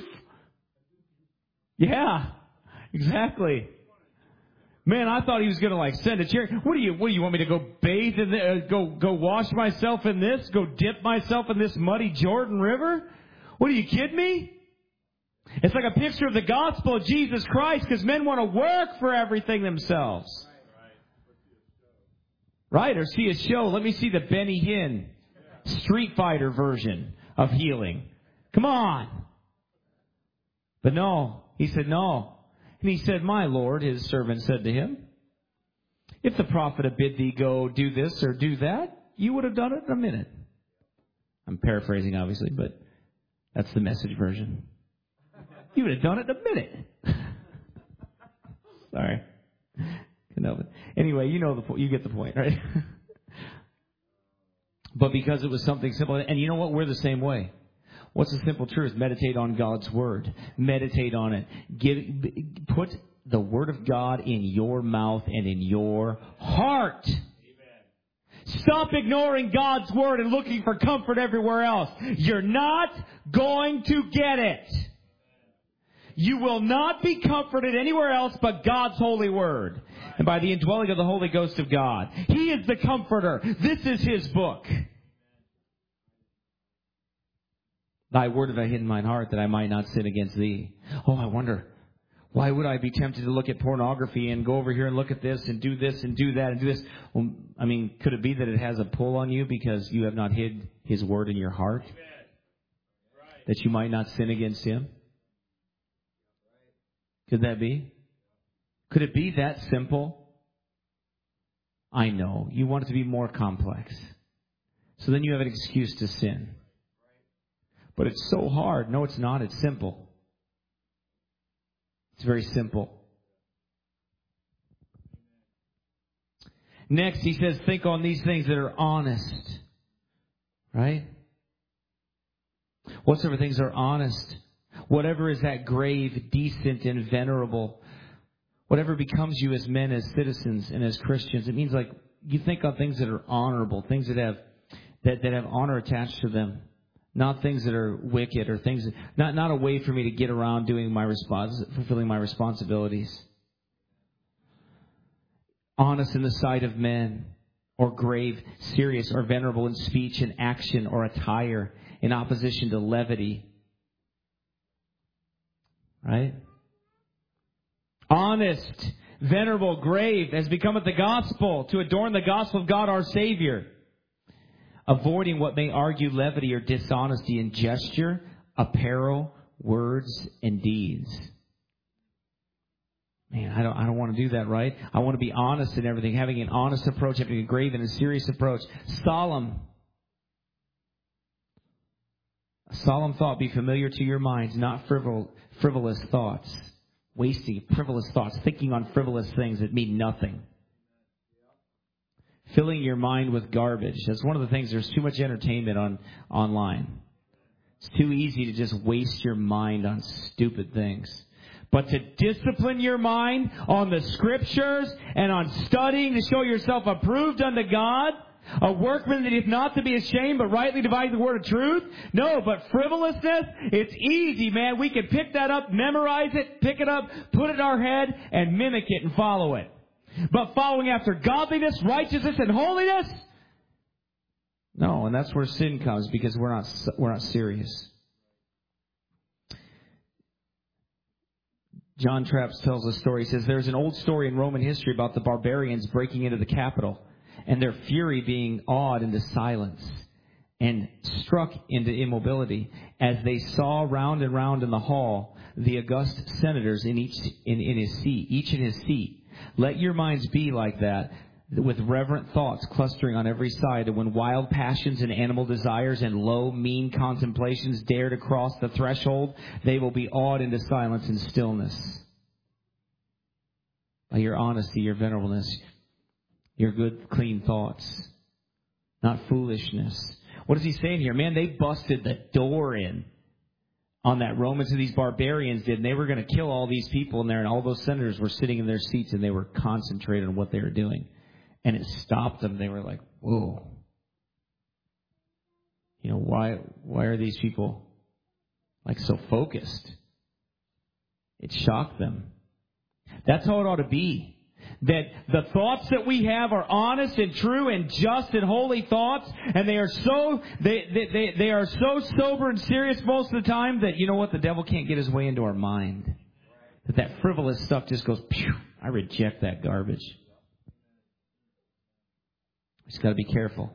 Yeah, exactly. Man, I thought he was going to like send a chair. What do you, what do you want me to go bathe in the, uh, go, go wash myself in this? Go dip myself in this muddy Jordan River? What, are you kidding me? It's like a picture of the gospel of Jesus Christ, because men want to work for everything themselves. Right, or see a show. Let me see the Benny Hinn Street Fighter version of healing. Come on. But no, he said no. And he said, my Lord, his servant said to him, if the prophet had bid thee go do this or do that, you would have done it in a minute. I'm paraphrasing, obviously, but that's the Message version. You would have done it in a minute. Sorry. No, anyway, you know the po- you get the point, right? But because it was something simple, and you know what? We're the same way. What's the simple truth? Meditate on God's Word. Meditate on it. Give, put the Word of God in your mouth and in your heart. Amen. Stop ignoring God's Word and looking for comfort everywhere else. You're not going to get it. You will not be comforted anywhere else but God's holy Word. And by the indwelling of the Holy Ghost of God. He is the comforter. This is His book. Thy word have I hid in mine heart that I might not sin against thee. Oh, I wonder, why would I be tempted to look at pornography and go over here and look at this and do this and do that and do this? Well, I mean, could it be that it has a pull on you because you have not hid His word in your heart? Right. That you might not sin against Him? Could that be? Could it be that simple? I know. You want it to be more complex. So then you have an excuse to sin. But it's so hard. No, it's not. It's simple. It's very simple. Next, he says, think on these things that are honest. Right? Whatsoever things are honest. Whatever is that grave, decent, and venerable. Whatever becomes you as men, as citizens, and as Christians. It means like you think on things that are honorable, things that have that, that have honor attached to them. Not things that are wicked or things, not, not a way for me to get around doing my respons- fulfilling my responsibilities. Honest in the sight of men, or grave, serious, or venerable in speech and action or attire, in opposition to levity. Right? Honest, venerable, grave, as becometh the gospel, to adorn the gospel of God our Savior. Avoiding what may argue levity or dishonesty in gesture, apparel, words, and deeds. Man, I don't, I don't want to do that, right? I want to be honest in everything, having an honest approach, having a grave and a serious approach. Solemn. A solemn thought be familiar to your minds, not frivol, frivolous thoughts. Wasting frivolous thoughts, thinking on frivolous things that mean nothing. Filling your mind with garbage. That's one of the things. There's too much entertainment on online. It's too easy to just waste your mind on stupid things. But to discipline your mind on the Scriptures and on studying to show yourself approved unto God, a workman that is not to be ashamed, but rightly dividing the word of truth. No, but frivolousness, it's easy, man. We can pick that up, memorize it, pick it up, put it in our head, and mimic it and follow it. But following after godliness, righteousness, and holiness, no, and that's where sin comes, because we're not we're not serious. John Traps tells a story. He says, there's an old story in Roman history about the barbarians breaking into the Capitol, and their fury being awed into silence and struck into immobility as they saw round and round in the hall the august senators in each in, in his seat, each in his seat. Let your minds be like that, with reverent thoughts clustering on every side, and when wild passions and animal desires and low, mean contemplations dare to cross the threshold, they will be awed into silence and stillness. By your honesty, your venerableness, your good, clean thoughts, not foolishness. What is he saying here? Man, they busted the door in on that Romans, and these barbarians did, and they were going to kill all these people in there, and all those senators were sitting in their seats, and they were concentrated on what they were doing. And it stopped them. They were like, whoa. You know, why why are these people like so focused? It shocked them. That's how it ought to be. That the thoughts that we have are honest and true and just and holy thoughts, and they are so they, they, they, they are so sober and serious most of the time that, you know what, the devil can't get his way into our mind. That that frivolous stuff just goes, pew, I reject that garbage. We just got to be careful.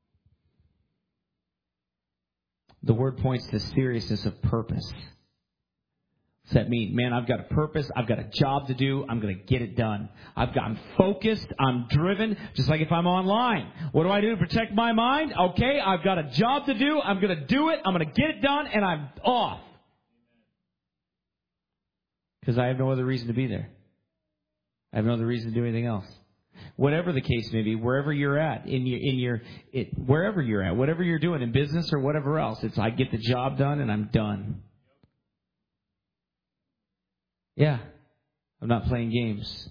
The word points to seriousness of purpose. Does that mean, man, I've got a purpose, I've got a job to do, I'm going to get it done. I've got, I'm focused, I'm driven, just like if I'm online. What do I do to protect my mind? Okay, I've got a job to do, I'm going to do it, I'm going to get it done, and I'm off. Because I have no other reason to be there. I have no other reason to do anything else. Whatever the case may be, wherever you're at, in your, in your, it, wherever you're at, whatever you're doing in business or whatever else, it's I get the job done and I'm done. Yeah, I'm not playing games.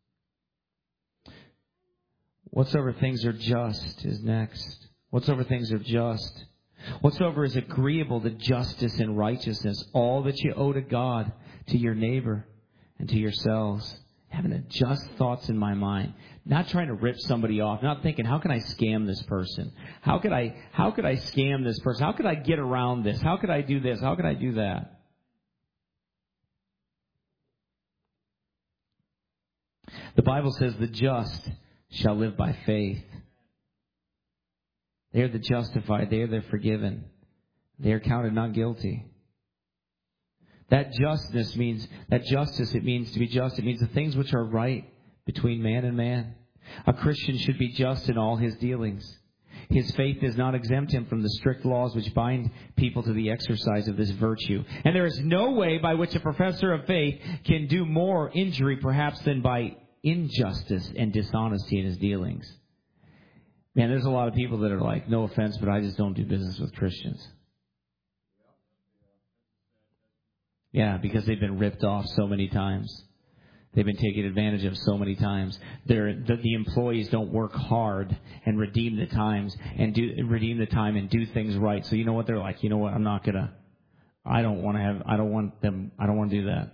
Whatsoever things are just is next. Whatsoever things are just. Whatsoever is agreeable to justice and righteousness, all that you owe to God, to your neighbor, and to yourselves. Having a just thoughts in my mind. Not trying to rip somebody off. Not thinking, how can I scam this person? How could I, how could I scam this person? How could I get around this? How could I do this? How could I do that? The Bible says the just shall live by faith. They are the justified. They are the forgiven. They are counted not guilty. That justness means, that justice, it means to be just. It means the things which are right between man and man. A Christian should be just in all his dealings. His faith does not exempt him from the strict laws which bind people to the exercise of this virtue. And there is no way by which a professor of faith can do more injury perhaps than by injustice and dishonesty in his dealings. Man, there's a lot of people that are like, no offense, but I just don't do business with Christians. Yeah, because they've been ripped off so many times. They've been taken advantage of so many times. They're, the, the employees don't work hard and redeem the times and do redeem the time and do things right. So you know what? They're like, you know what? I'm not gonna. I don't want to have. I don't want them. I don't want to do that.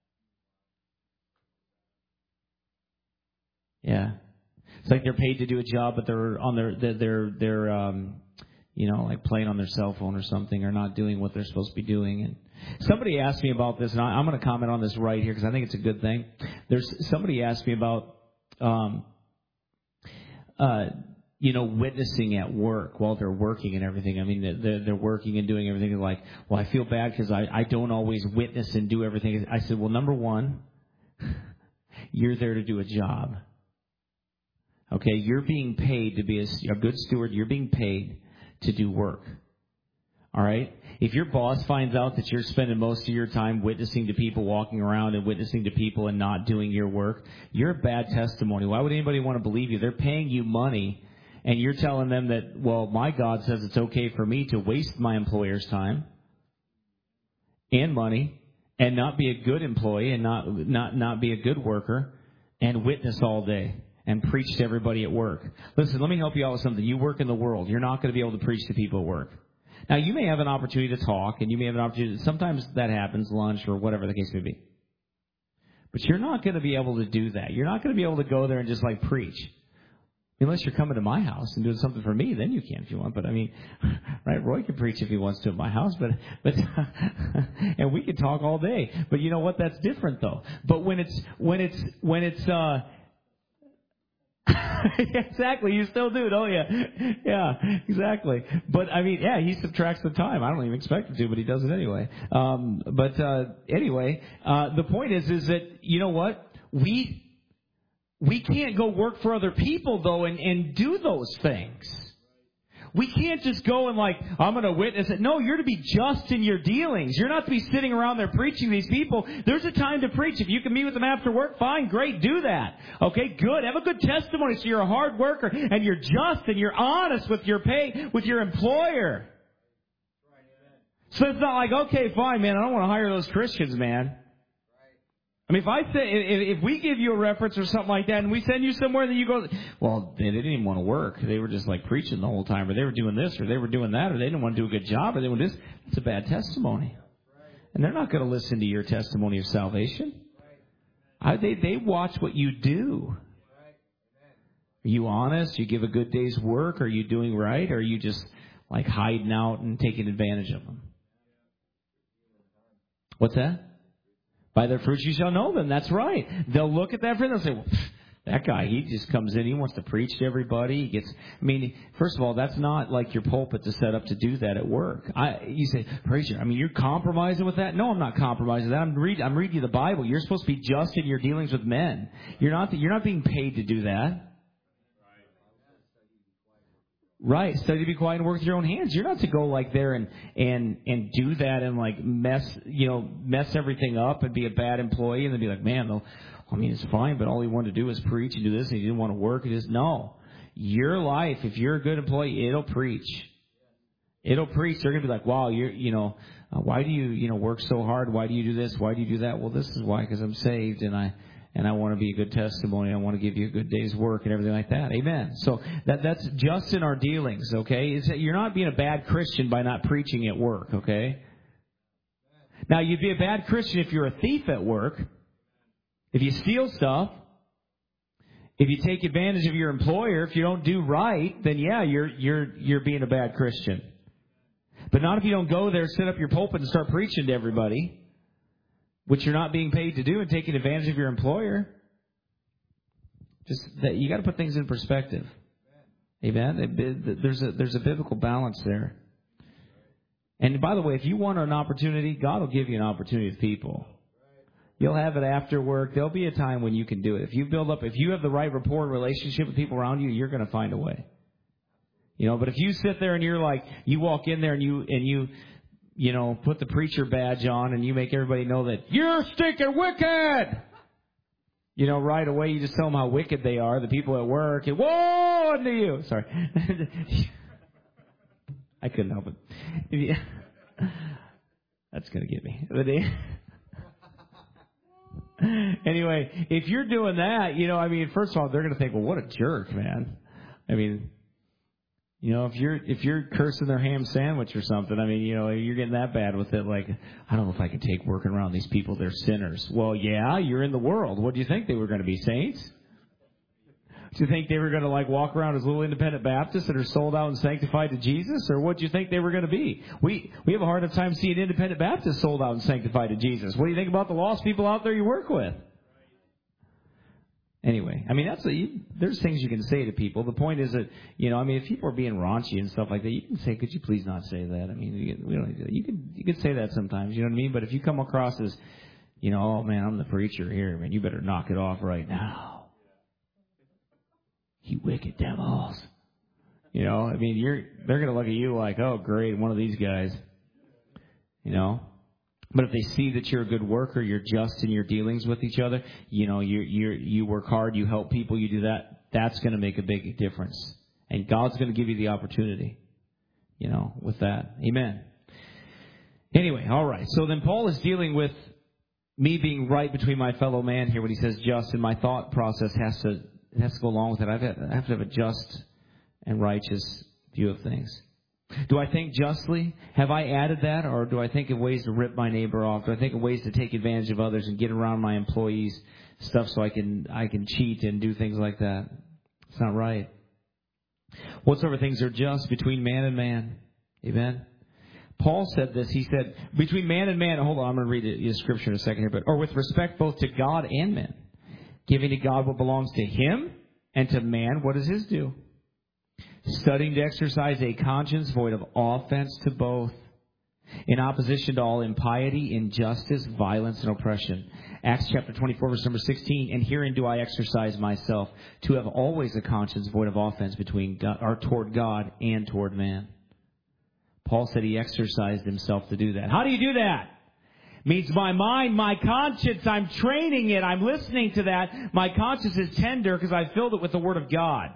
Yeah, it's like they're paid to do a job, but they're on their they're they're, they're um, you know, like playing on their cell phone or something, or not doing what they're supposed to be doing. And somebody asked me about this, and I, I'm going to comment on this right here because I think it's a good thing. There's somebody asked me about, um, uh, you know, witnessing at work while they're working and everything. I mean, they're, they're working and doing everything. They're like, well, I feel bad because I, I don't always witness and do everything. I said, well, number one, you're there to do a job. Okay, you're being paid to be a, a good steward. You're being paid to do work. All right? if your boss finds out that you're spending most of your time witnessing to people, walking around and witnessing to people and not doing your work, you're a bad testimony. Why would anybody want to believe you? They're paying you money, and you're telling them that, well, my God says it's okay for me to waste my employer's time and money and not be a good employee and not not not be a good worker and witness all day and preach to everybody at work. Listen, let me help you out with something. You work in the world. You're not going to be able to preach to people at work. Now, you may have an opportunity to talk, and you may have an opportunity. Sometimes that happens, lunch or whatever the case may be. But you're not going to be able to do that. You're not going to be able to go there and just, like, preach. Unless you're coming to my house and doing something for me, then you can if you want. But, I mean, right, Roy can preach if he wants to at my house, but, but and we can talk all day. But you know what? That's different, though. But when it's, when it's, when it's, uh, exactly, you still do, don't you? Yeah, exactly. But, I mean, yeah, he subtracts the time. I don't even expect him to, but he does it anyway. Um, but, uh, anyway, uh, the point is, is that, you know what? We, we can't go work for other people, though, and, and do those things. We can't just go and like, I'm going to witness it. No, you're to be just in your dealings. You're not to be sitting around there preaching to these people. There's a time to preach. If you can meet with them after work, fine, great, do that. Okay, good. Have a good testimony so you're a hard worker and you're just and you're honest with your pay, with your employer. So it's not like, okay, fine, man, I don't want to hire those Christians, man. I mean, if I say, if, if we give you a reference or something like that, and we send you somewhere that you go, well, they didn't even want to work. They were just like preaching the whole time, or they were doing this, or they were doing that, or they didn't want to do a good job, or they were this. It's a bad testimony, and they're not going to listen to your testimony of salvation. I, they they watch what you do. Are you honest? You give a good day's work? Are you doing right? Or are you just like hiding out and taking advantage of them? What's that? By their fruits you shall know them. That's right. They'll look at that fruit and they'll say, well, that guy, he just comes in, he wants to preach to everybody. He gets, I mean, first of all, that's not like your pulpit to set up to do that at work. I, you say, preacher, I mean, you're compromising with that? No, I'm not compromising with that. I'm, read, I'm reading you the Bible. You're supposed to be just in your dealings with men. You're not, you're not being paid to do that. Right, study to be quiet and work with your own hands. You're not to go like there and and and do that and like mess, you know, mess everything up and be a bad employee and then be like, man, well, I mean, it's fine, but all he wanted to do was preach and do this and he didn't want to work. It is no, your life. If you're a good employee, it'll preach. It'll preach. They're gonna be like, wow, you're, you know, uh, why do you, you know, work so hard? Why do you do this? Why do you do that? Well, this is why, because I'm saved and I. And I want to be a good testimony. I want to give you a good day's work and everything like that. Amen. So that that's just in our dealings, okay? It's, you're not being a bad Christian by not preaching at work, okay? Now, you'd be a bad Christian if you're a thief at work, if you steal stuff, if you take advantage of your employer, if you don't do right, then yeah, you're you're you're being a bad Christian. But not if you don't go there, set up your pulpit and start preaching to everybody, which you're not being paid to do, and taking advantage of your employer. Just that you got to put things in perspective. Amen. There's a there's a biblical balance there. And by the way, if you want an opportunity, God will give you an opportunity with people. You'll have it after work. There'll be a time when you can do it. If you build up, if you have the right rapport and relationship with people around you, you're going to find a way. You know, but if you sit there and you're like, you walk in there and you and you. you know, put the preacher badge on and you make everybody know that you're stinking wicked. You know, right away you just tell them how wicked they are, the people at work, and woe unto you. Sorry. I couldn't help it. That's going to get me. Anyway, if you're doing that, you know, I mean, first of all, they're going to think, well, what a jerk, man. I mean, you know, if you're if you're cursing their ham sandwich or something, I mean, you know, you're getting that bad with it. Like, I don't know if I can take working around these people. They're sinners. Well, yeah, you're in the world. What do you think they were going to be, saints? Do you think they were going to, like, walk around as little independent Baptists that are sold out and sanctified to Jesus? Or what do you think they were going to be? We we have a hard time seeing independent Baptists sold out and sanctified to Jesus. What do you think about the lost people out there you work with? Anyway, I mean, that's a, you, there's things you can say to people. The point is that, you know, I mean, if people are being raunchy and stuff like that, you can say, could you please not say that? I mean, you, we don't, you can you can say that sometimes, you know what I mean? But if you come across as, you know, oh, man, I'm the preacher here, man, you better knock it off right now. You wicked devils. You know, I mean, you're they're going to look at you like, oh, great, one of these guys. you know. But if they see that you're a good worker, you're just in your dealings with each other, you know, you you you work hard, you help people, you do that, that's going to make a big difference. And God's going to give you the opportunity, you know, with that. Amen. Anyway, all right. So then Paul is dealing with me being right between my fellow man here when he says just, and my thought process has to it has to go along with it. I've had, I have to have a just and righteous view of things. Do I think justly? Have I added that? Or do I think of ways to rip my neighbor off? Do I think of ways to take advantage of others and get around my employees' stuff so I can I can cheat and do things like that? It's not right. Whatsoever things are just between man and man. Amen? Paul said this. He said, between man and man, hold on, I'm going to read the scripture in a second here, but or with respect both to God and men, giving to God what belongs to him, and to man what is his due. Studying to exercise a conscience void of offense to both, in opposition to all impiety, injustice, violence, and oppression. Acts chapter twenty-four, verse number sixteen, and herein do I exercise myself, to have always a conscience void of offense between God, or toward God and toward man. Paul said he exercised himself to do that. How do you do that? Means my mind, my conscience, I'm training it, I'm listening to that. My conscience is tender because I filled it with the Word of God.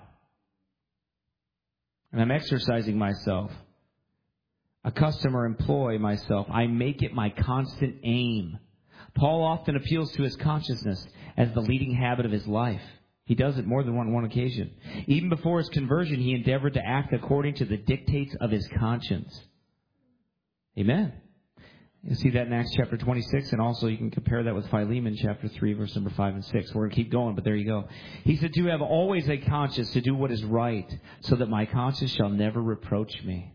And I'm exercising myself. Accustom or employ myself. I make it my constant aim. Paul often appeals to his consciousness as the leading habit of his life. He does it more than one, one occasion. Even before his conversion, he endeavored to act according to the dictates of his conscience. Amen. You see that in Acts chapter twenty-six, and also you can compare that with Philemon chapter three, verse number five and six. We're going to keep going, but there you go. He said, to have always a conscience to do what is right, so that my conscience shall never reproach me.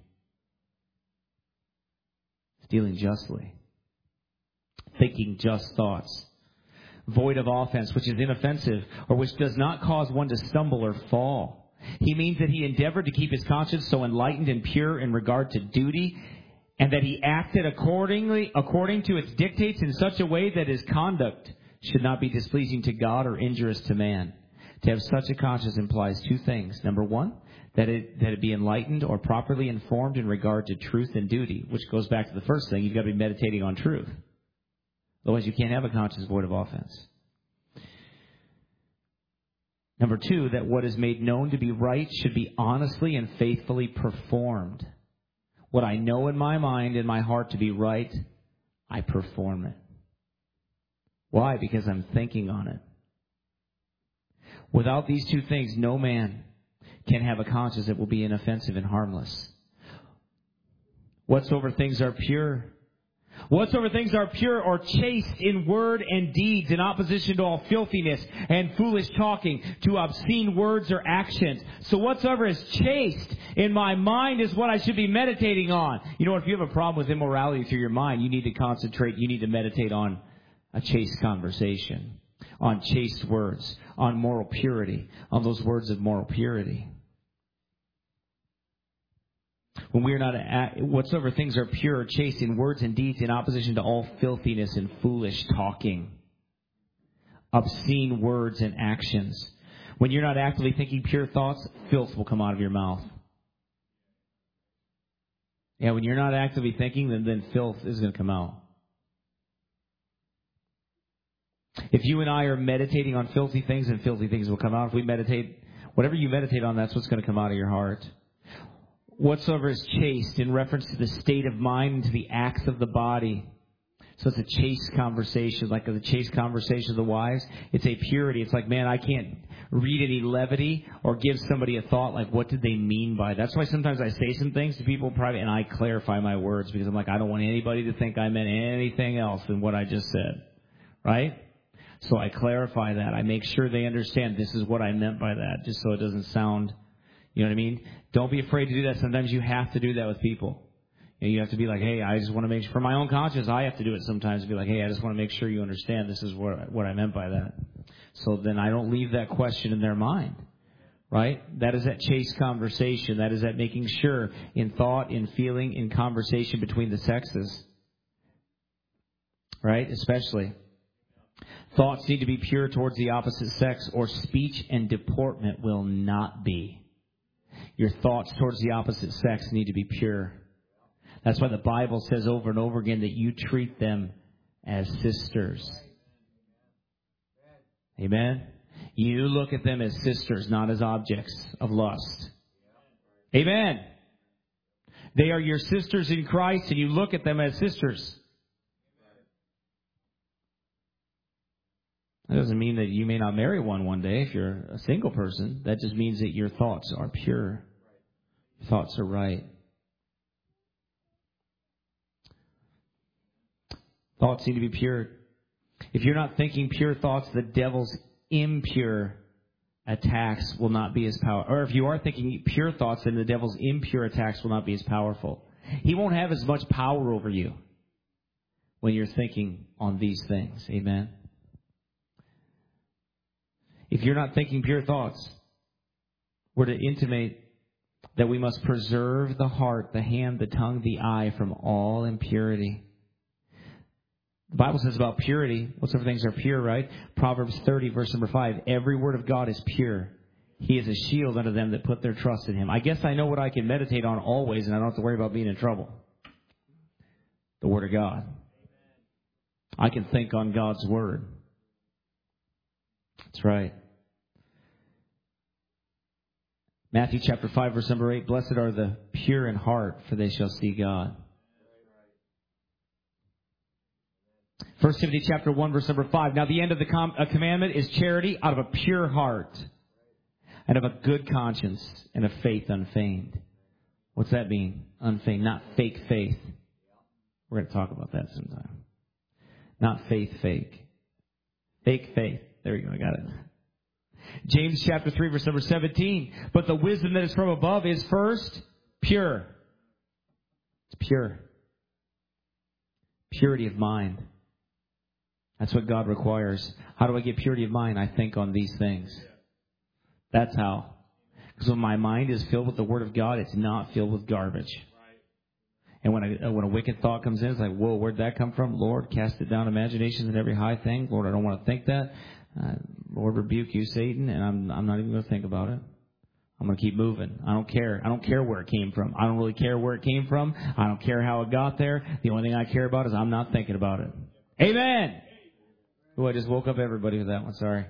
Dealing justly. Thinking just thoughts. Void of offense, which is inoffensive, or which does not cause one to stumble or fall. He means that he endeavored to keep his conscience so enlightened and pure in regard to duty, and that he acted accordingly, according to its dictates in such a way that his conduct should not be displeasing to God or injurious to man. To have such a conscience implies two things. Number one, that it, that it be enlightened or properly informed in regard to truth and duty, which goes back to the first thing. You've got to be meditating on truth. Otherwise, you can't have a conscience void of offense. Number two, that what is made known to be right should be honestly and faithfully performed. What I know in my mind, in my heart to be right, I perform it. Why? Because I'm thinking on it. Without these two things, no man can have a conscience that will be inoffensive and harmless. Whatsoever things are pure, whatsoever things are pure or chaste in word and deeds, in opposition to all filthiness and foolish talking, to obscene words or actions. So whatsoever is chaste in my mind is what I should be meditating on. You know, if you have a problem with immorality through your mind, you need to concentrate, you need to meditate on a chaste conversation, on chaste words, on moral purity, on those words of moral purity. When we are not, at, whatsoever things are pure or chaste in words and deeds, in opposition to all filthiness and foolish talking, obscene words and actions. When you're not actively thinking pure thoughts, filth will come out of your mouth. Yeah, when you're not actively thinking, then, then filth is going to come out. If you and I are meditating on filthy things, then filthy things will come out. If we meditate, whatever you meditate on, that's what's going to come out of your heart. Whatsoever is chaste in reference to the state of mind and to the acts of the body. So it's a chaste conversation, like the chaste conversation of the wives. It's a purity. It's like, man, I can't read any levity or give somebody a thought like, what did they mean by that? That's why sometimes I say some things to people private and I clarify my words because I'm like, I don't want anybody to think I meant anything else than what I just said. Right? So I clarify that. I make sure they understand this is what I meant by that, just so it doesn't sound... You know what I mean? Don't be afraid to do that. Sometimes you have to do that with people. You know, you have to be like, hey, I just want to make sure, for my own conscience, I have to do it sometimes to be like, hey, I just want to make sure you understand this is what, what I meant by that. So then I don't leave that question in their mind, right? That is that chaste conversation. That is that making sure in thought, in feeling, in conversation between the sexes, right? Especially. Thoughts need to be pure towards the opposite sex, or speech and deportment will not be. Your thoughts towards the opposite sex need to be pure. That's why the Bible says over and over again that you treat them as sisters. Amen? You look at them as sisters, not as objects of lust. Amen? They are your sisters in Christ, and you look at them as sisters. That doesn't mean that you may not marry one one day if you're a single person. That just means that your thoughts are pure. Your thoughts are right. Thoughts need to be pure. If you're not thinking pure thoughts, the devil's impure attacks will not be as powerful. Or if you are thinking pure thoughts, then the devil's impure attacks will not be as powerful. He won't have as much power over you when you're thinking on these things. Amen? If you're not thinking pure thoughts, we're to intimate that we must preserve the heart, the hand, the tongue, the eye from all impurity. The Bible says about purity, whatsoever things are pure, right? Proverbs thirty, verse number five. Every word of God is pure. He is a shield unto them that put their trust in Him. I guess I know what I can meditate on always, and I don't have to worry about being in trouble. The Word of God. I can think on God's Word. That's right. Matthew chapter five, verse number eight. Blessed are the pure in heart, for they shall see God. First Timothy chapter one, verse number five. Now the end of the com- uh, commandment is charity out of a pure heart and of a good conscience and of faith unfeigned. What's that mean? Unfeigned, not fake faith. We're going to talk about that sometime. Not faith fake. Fake faith. There we go. I got it. James chapter three, verse number seventeen. But the wisdom that is from above is first pure. It's pure. Purity of mind. That's what God requires. How do I get purity of mind? I think on these things. That's how. Because when my mind is filled with the Word of God, it's not filled with garbage. And when a, when a wicked thought comes in, it's like, whoa, where'd that come from? Lord, cast it down, imaginations and every high thing. Lord, I don't want to think that. Uh, Lord, rebuke you, Satan, and I'm I'm not even going to think about it. I'm going to keep moving. I don't care. I don't care where it came from. I don't really care where it came from. I don't care how it got there. The only thing I care about is I'm not thinking about it. Amen. Oh, I just woke up everybody with that one. Sorry.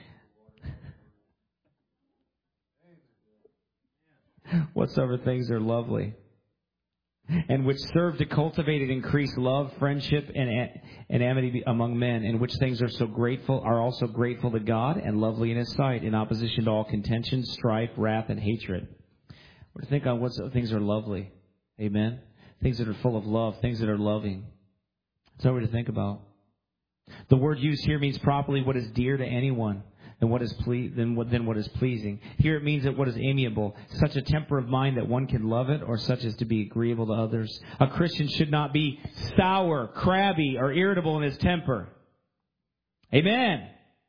Whatsoever things are lovely, and which serve to cultivate and increase love, friendship, and, and amity among men, and which things are so grateful, are also grateful to God and lovely in His sight, in opposition to all contention, strife, wrath, and hatred. We're to think on what things are lovely. Amen? Things that are full of love, things that are loving. That's what we're to think about. The word used here means properly what is dear to anyone. Than what is ple- than what than what is pleasing. Here it means that what is amiable, such a temper of mind that one can love it, or such as to be agreeable to others. A Christian should not be sour, crabby, or irritable in his temper. Amen.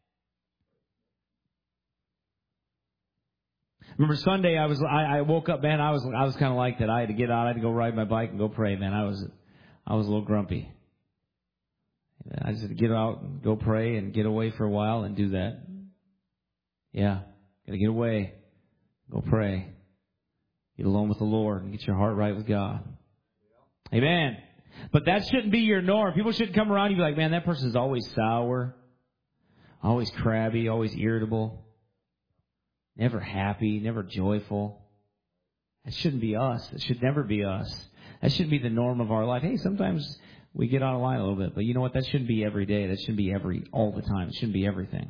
Remember Sunday, I was I, I woke up, man. I was I was kind of like that. I had to get out. I had to go ride my bike and go pray. Man, I was I was a little grumpy. I just had to get out and go pray and get away for a while and do that. Yeah, gotta get away, go pray, get alone with the Lord, and get your heart right with God. Amen. But that shouldn't be your norm. People shouldn't come around and be like, man, that person's always sour, always crabby, always irritable, never happy, never joyful. That shouldn't be us. It should never be us. That shouldn't be the norm of our life. Hey, sometimes we get out of line a little bit, but you know what? That shouldn't be every day. That shouldn't be every all the time. It shouldn't be everything.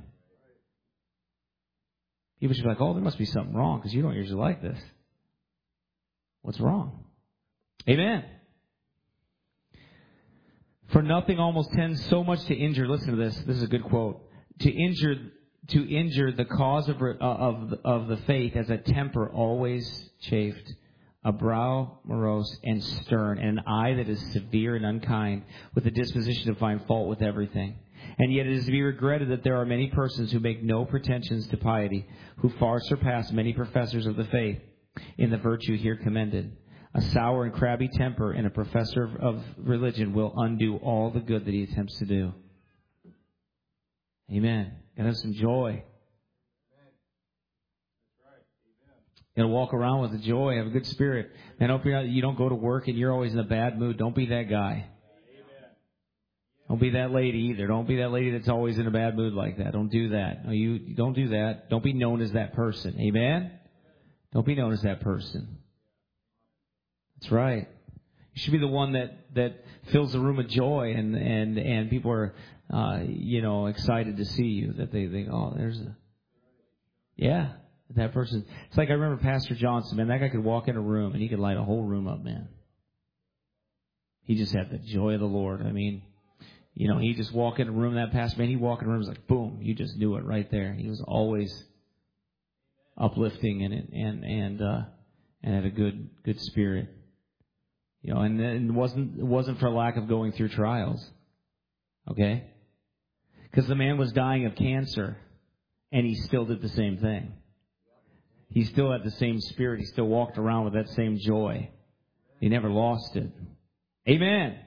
People should be like, oh, there must be something wrong because you don't usually like this. What's wrong? Amen. For nothing almost tends so much to injure. Listen to this. This is a good quote. To injure, to injure the cause of uh, of of the faith as a temper always chafed, a brow morose and stern, and an eye that is severe and unkind, with a disposition to find fault with everything. And yet it is to be regretted that there are many persons who make no pretensions to piety, who far surpass many professors of the faith in the virtue here commended. A sour and crabby temper in a professor of religion will undo all the good that he attempts to do. Amen. Gotta have some joy. You know, walk around with the joy, have a good spirit. And hope you're not, you don't go to work and you're always in a bad mood. Don't be that guy. Don't be that lady either. Don't be that lady that's always in a bad mood like that. Don't do that. No, you, you don't do that. Don't be known as that person. Amen? Don't be known as that person. That's right. You should be the one that, that fills the room with joy and, and, and people are, uh, you know, excited to see you. That they think, oh, there's a, yeah, that person. It's like I remember Pastor Johnson, man, that guy could walk in a room and he could light a whole room up, man. He just had the joy of the Lord. I mean, you know, he just walk in a room, that pastor, man, he walk in a room, it was like, boom, you just knew it right there. He was always uplifting and, and, and, uh, and had a good, good spirit. You know, and it wasn't, it wasn't for lack of going through trials. Okay? Because the man was dying of cancer and he still did the same thing. He still had the same spirit. He still walked around with that same joy. He never lost it. Amen.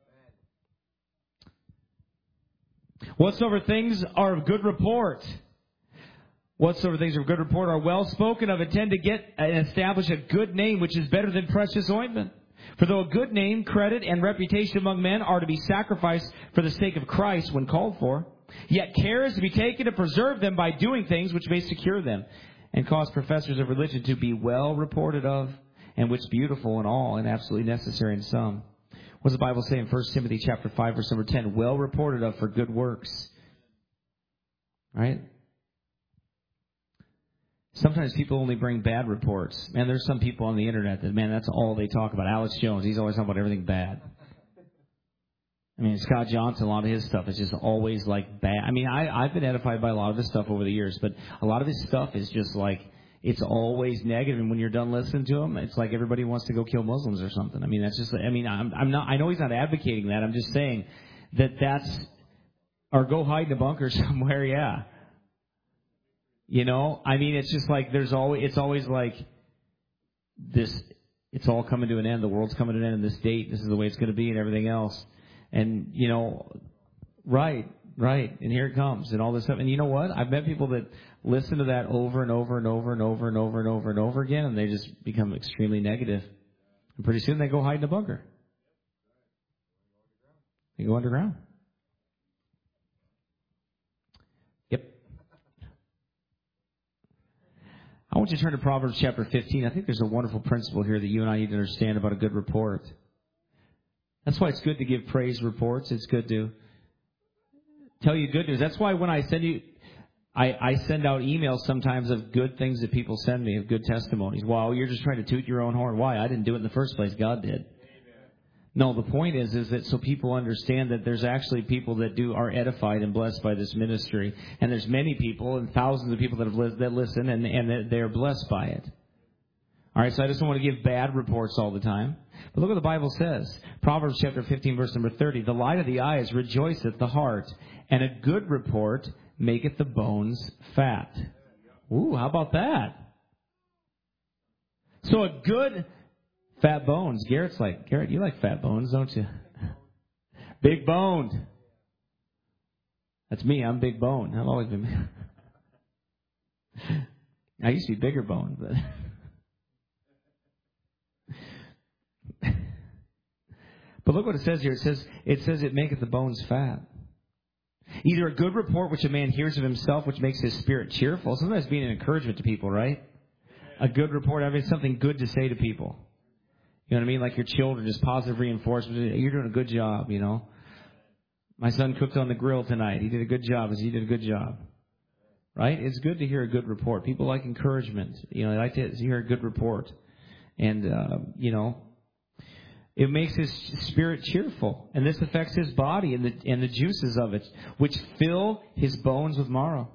Whatsoever things are of good report. Whatsoever things are of good report are well spoken of and tend to get and establish a good name, which is better than precious ointment. For though a good name, credit, and reputation among men are to be sacrificed for the sake of Christ when called for, yet care is to be taken to preserve them by doing things which may secure them, and cause professors of religion to be well reported of, and which beautiful in all, and absolutely necessary in some. What does the Bible say in First Timothy chapter five, verse number ten? Well reported of for good works. Right? Sometimes people only bring bad reports. Man, there's some people on the internet that, man, that's all they talk about. Alex Jones, he's always talking about everything bad. I mean, Scott Johnson, a lot of his stuff is just always like bad. I mean, I, I've been edified by a lot of his stuff over the years, but a lot of his stuff is just like, it's always negative. And when you're done listening to him, it's like everybody wants to go kill Muslims or something. I mean, that's just, I mean, I'm, I'm not, I know he's not advocating that. I'm just saying that that's, or go hide in a bunker somewhere, yeah. You know, I mean, it's just like there's always, it's always like this, it's all coming to an end. The world's coming to an end in this date. This is the way it's going to be and everything else. And, you know, right, right. And here it comes and all this stuff. And you know what? I've met people that listen to that over and over and over and over and over and over and over again, and they just become extremely negative. And pretty soon they go hide in a bunker. They go underground. Yep. I want you to turn to Proverbs chapter fifteen. I think there's a wonderful principle here that you and I need to understand about a good report. That's why it's good to give praise reports. It's good to tell you good news. That's why when I send you, I, I send out emails sometimes of good things that people send me, of good testimonies. Wow, you're just trying to toot your own horn. Why? I didn't do it in the first place. God did. No, the point is, is that so people understand that there's actually people that do are edified and blessed by this ministry, and there's many people and thousands of people that have li- that listen and and they're blessed by it. All right, so I just don't want to give bad reports all the time. But look what the Bible says. Proverbs chapter fifteen, verse number thirty. The light of the eyes rejoiceth the heart, and a good report maketh the bones fat. Ooh, how about that? So a good fat bones. Garrett's like, Garrett, you like fat bones, don't you? Big boned. That's me. I'm big boned. I've always been. I used to be bigger boned, but. But look what it says here. It says, it says it maketh the bones fat. Either a good report which a man hears of himself, which makes his spirit cheerful. Sometimes being an encouragement to people, right? A good report, I mean, something good to say to people. You know what I mean? Like your children, just positive reinforcement. You're doing a good job, you know. My son cooked on the grill tonight. He did a good job. He did a good job. Right? It's good to hear a good report. People like encouragement. You know, they like to hear a good report. And, uh, you know, it makes his spirit cheerful. And this affects his body and the, and the juices of it, which fill his bones with marrow.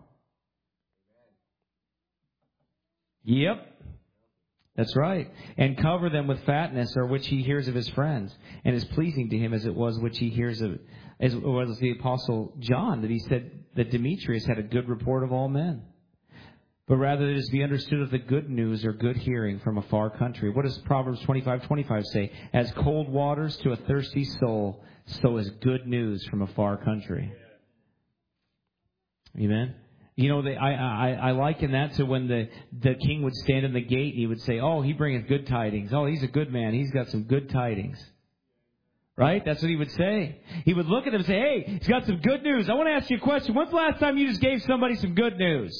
Yep. That's right. And cover them with fatness, or which he hears of his friends, and is pleasing to him as it was which he hears of, as it was the Apostle John, that he said that Demetrius had a good report of all men. But rather it is to be understood of the good news or good hearing from a far country. What does Proverbs twenty-five twenty-five say? As cold waters to a thirsty soul, so is good news from a far country. Amen? You know, they, I, I, I liken that to when the, the king would stand in the gate and he would say, oh, he bringeth good tidings. Oh, he's a good man. He's got some good tidings. Right? That's what he would say. He would look at them and say, hey, he's got some good news. I want to ask you a question. When's the last time you just gave somebody some good news?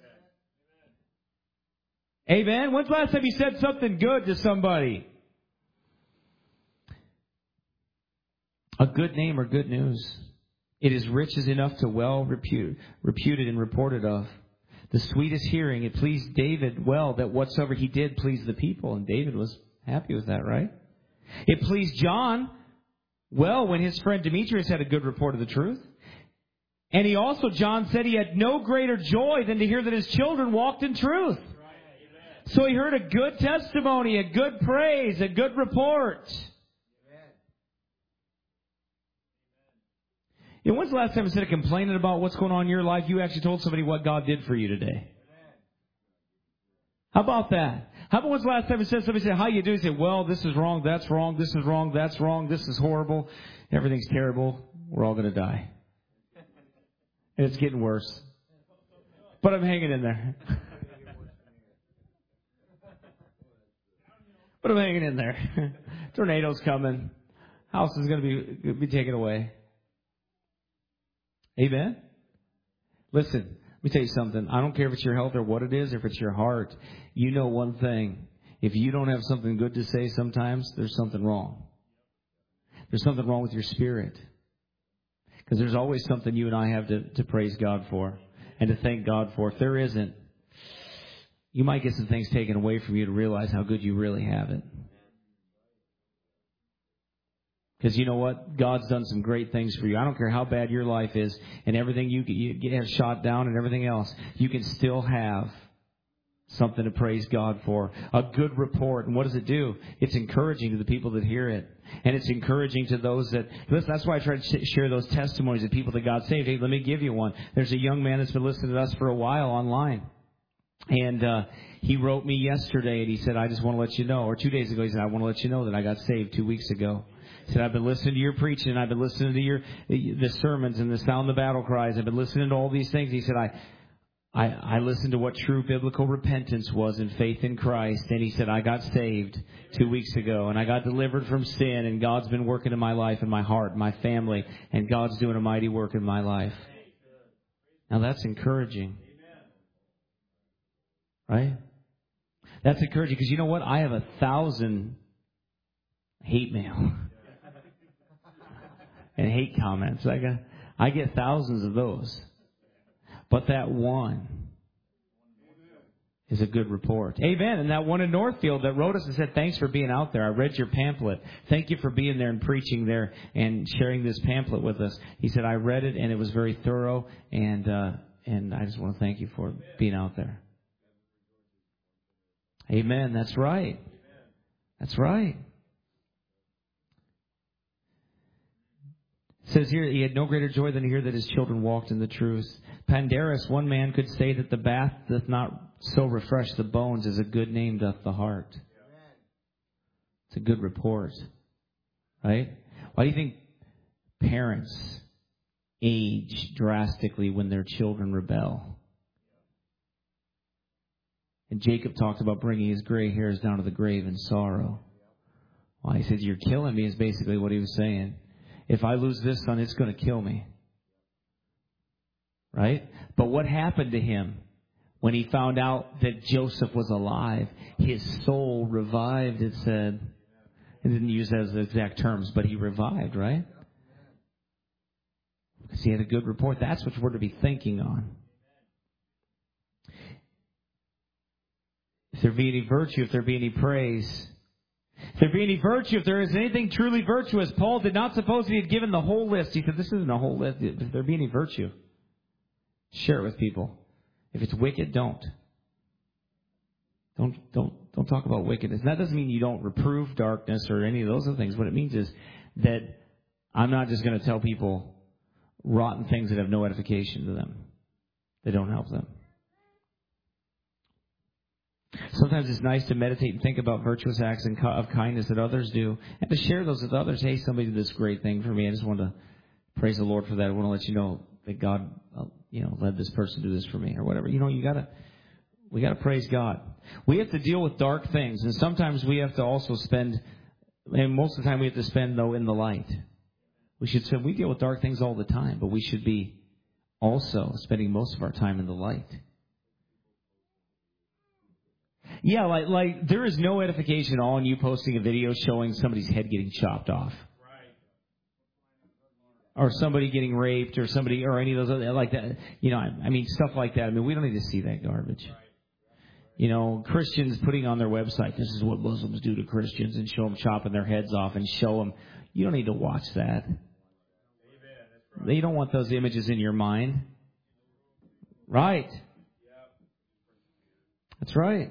Amen? When's the last time you said something good to somebody? A good name or good news. It is riches enough to well repute, reputed and reported of. The sweetest hearing, it pleased David well that whatsoever he did pleased the people. And David was happy with that, right? It pleased John well when his friend Demetrius had a good report of the truth. And he also, John said, he had no greater joy than to hear that his children walked in truth. So he heard a good testimony, a good praise, a good report. You know, when's the last time instead of complaining about what's going on in your life, you actually told somebody what God did for you today? How about that? How about when's the last time instead of somebody said, how you doing? You say, well, this is wrong, that's wrong, this is wrong, that's wrong, this is horrible, everything's terrible, we're all going to die. And it's getting worse. But I'm hanging in there. But I'm hanging in there. Tornado's coming. House is going to be, be taken away. Amen? Listen, let me tell you something. I don't care if it's your health or what it is, or if it's your heart. You know one thing. If you don't have something good to say sometimes, there's something wrong. There's something wrong with your spirit. Because there's always something you and I have to, to praise God for and to thank God for. If there isn't, you might get some things taken away from you to realize how good you really have it. Because you know what? God's done some great things for you. I don't care how bad your life is and everything you, you have shot down and everything else. You can still have something to praise God for. A good report. And what does it do? It's encouraging to the people that hear it. And it's encouraging to those that... Listen, that's why I try to share those testimonies of people that God saved. Hey, let me give you one. There's a young man that's been listening to us for a while online. And uh, he wrote me yesterday and he said, I just want to let you know. Or two days ago, he said, I want to let you know that I got saved two weeks ago. He said, I've been listening to your preaching, and I've been listening to your the sermons and the sound of battle cries. I've been listening to all these things. He said, I, I, I listened to what true biblical repentance was and faith in Christ. And he said, I got saved two weeks ago, and I got delivered from sin, and God's been working in my life and my heart and my family, and God's doing a mighty work in my life. Now that's encouraging. Right? That's encouraging because you know what? I have a thousand hate mail. And hate comments. I got, I get thousands of those. But that one is a good report. Amen. And that one in Northfield that wrote us and said, thanks for being out there. I read your pamphlet. Thank you for being there and preaching there and sharing this pamphlet with us. He said, I read it and it was very thorough. And, uh, and I just want to thank you for being out there. Amen. That's right. That's right. It says here, he had no greater joy than to hear that his children walked in the truth. Pandarus, one man could say that the bath doth not so refresh the bones as a good name doth the heart. It's a good report. Right? Why do you think parents age drastically when their children rebel? And Jacob talked about bringing his gray hairs down to the grave in sorrow. Why? He said, you're killing me is basically what he was saying. If I lose this son, it's going to kill me. Right? But what happened to him when he found out that Joseph was alive? His soul revived, it said. It didn't use that as the exact terms, but he revived, right? Because he had a good report. That's what we're to be thinking on. If there be any virtue, if there be any praise... If there be any virtue, if there is anything truly virtuous, Paul did not suppose he had given the whole list. He said, this isn't a whole list. If there be any virtue, share it with people. If it's wicked, don't. Don't, don't, don't talk about wickedness. And that doesn't mean you don't reprove darkness or any of those other things. What it means is that I'm not just going to tell people rotten things that have no edification to them. They don't help them. Sometimes it's nice to meditate and think about virtuous acts of kindness that others do and to share those with others. Hey, somebody did this great thing for me. I just want to praise the Lord for that. I want to let you know that God, uh, you you know, led this person to do this for me or whatever. You know, you gotta, we gotta praise God. We have to deal with dark things, and sometimes we have to also spend, and most of the time we have to spend, though, in the light. We should say, we deal with dark things all the time, but we should be also spending most of our time in the light. Yeah, like, like there is no edification at all in you posting a video showing somebody's head getting chopped off. Or somebody getting raped, or somebody, or any of those other, like that. You know, I, I mean, stuff like that. I mean, we don't need to see that garbage. You know, Christians putting on their website, this is what Muslims do to Christians, and show them chopping their heads off and show them. You don't need to watch that. You don't want those images in your mind. Right. That's right.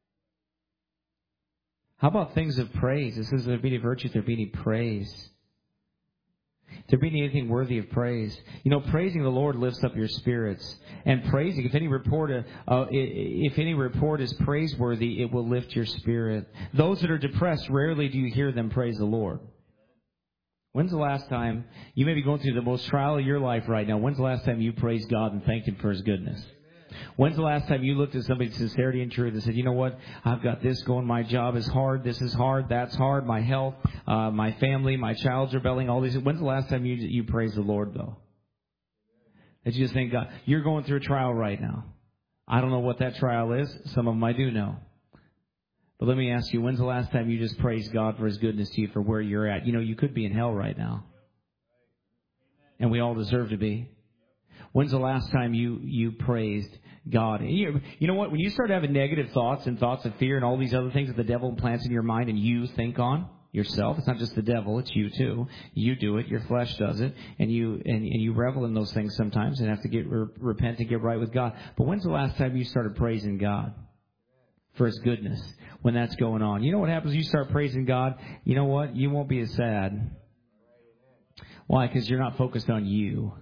How about things of praise? It says if there be any virtue, if there be any praise. If there be anything worthy of praise. You know, praising the Lord lifts up your spirits. And praising, if any report, uh, if any report is praiseworthy, it will lift your spirit. Those that are depressed, rarely do you hear them praise the Lord. When's the last time, you may be going through the most trial of your life right now, when's the last time you praised God and thanked Him for His goodness? When's the last time you looked at somebody's sincerity and truth and said, you know what, I've got this going, my job is hard, this is hard, that's hard, my health, uh, my family, my child's rebelling, all these. When's the last time you you praised the Lord, though? That you just think, God, you're going through a trial right now. I don't know what that trial is. Some of them I do know. But let me ask you, when's the last time you just praised God for His goodness to you, for where you're at? You know, you could be in hell right now. And we all deserve to be. When's the last time you, you praised God? And you, you know what? When you start having negative thoughts and thoughts of fear and all these other things that the devil plants in your mind and you think on yourself, it's not just the devil, it's you too. You do it. Your flesh does it. And you and, and you revel in those things sometimes and have to get re- repent and get right with God. But when's the last time you started praising God for His goodness when that's going on? You know what happens? You start praising God. You know what? You won't be as sad. Why? Because you're not focused on you.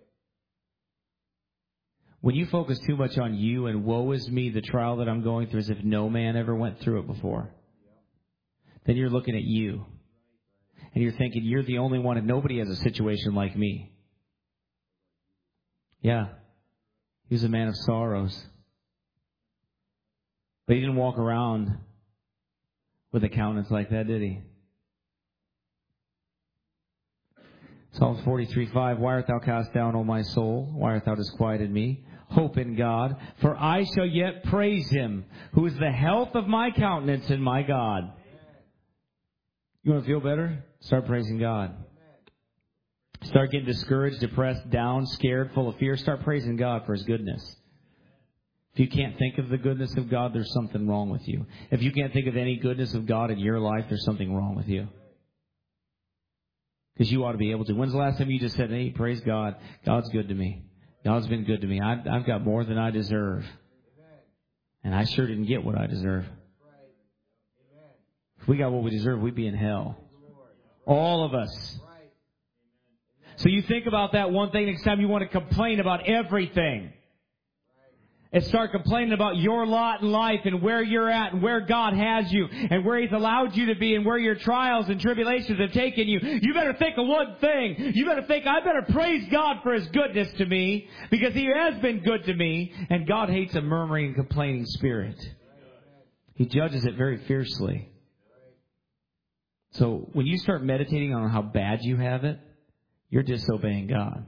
When you focus too much on you and woe is me, the trial that I'm going through, as if no man ever went through it before, then you're looking at you. And you're thinking you're the only one and nobody has a situation like me. Yeah. He was a man of sorrows. But he didn't walk around with a countenance like that, did he? Psalms forty-three five, why art thou cast down, O my soul? Why art thou disquieted me? Hope in God, for I shall yet praise Him, who is the health of my countenance and my God. You want to feel better? Start praising God. Start getting discouraged, depressed, down, scared, full of fear. Start praising God for His goodness. If you can't think of the goodness of God, there's something wrong with you. If you can't think of any goodness of God in your life, there's something wrong with you. Because you ought to be able to. When's the last time you just said, hey, praise God. God's good to me. God's been good to me. I've, I've got more than I deserve. And I sure didn't get what I deserve. If we got what we deserve, we'd be in hell. All of us. So you think about that one thing next time you want to complain about everything. And start complaining about your lot in life and where you're at and where God has you and where He's allowed you to be and where your trials and tribulations have taken you. You better think of one thing. You better think, I better praise God for His goodness to me because He has been good to me. And God hates a murmuring and complaining spirit. He judges it very fiercely. So when you start meditating on how bad you have it, you're disobeying God.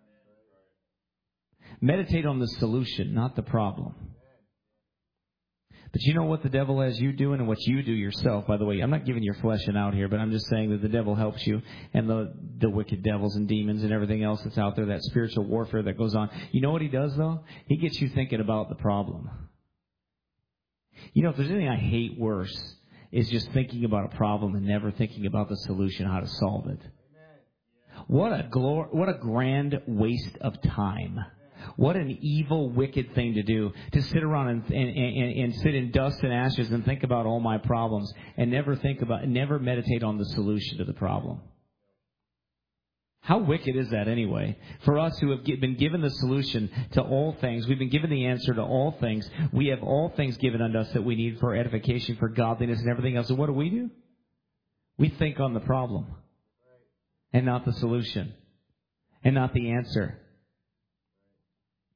Meditate on the solution, not the problem. But you know what the devil has you doing and what you do yourself, by the way. I'm not giving your flesh an out here, but I'm just saying that the devil helps you and the, the wicked devils and demons and everything else that's out there, that spiritual warfare that goes on. You know what he does, though? He gets you thinking about the problem. You know, if there's anything I hate worse, is just thinking about a problem and never thinking about the solution, how to solve it. What a glor- what a grand waste of time. What an evil, wicked thing to do, to sit around and, and, and, and sit in dust and ashes and think about all my problems and never think about, never meditate on the solution to the problem. How wicked is that anyway? For us who have been given the solution to all things, we've been given the answer to all things. We have all things given unto us that we need for edification, for godliness, and everything else. And what do we do? We think on the problem and not the solution and not the answer.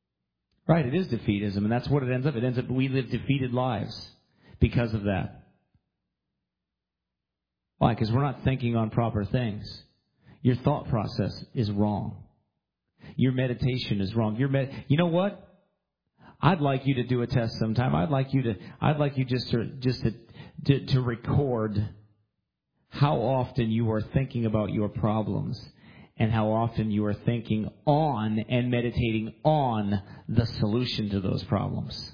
Right, it is defeatism, and that's what it ends up. It ends up we live defeated lives because of that. Why? Because we're not thinking on proper things. Your thought process is wrong. Your meditation is wrong. Your med- you know what? I'd like you to do a test sometime. I'd like you to. I'd like you just to just to to, to record how often you are thinking about your problems and how often you are thinking on and meditating on the solution to those problems.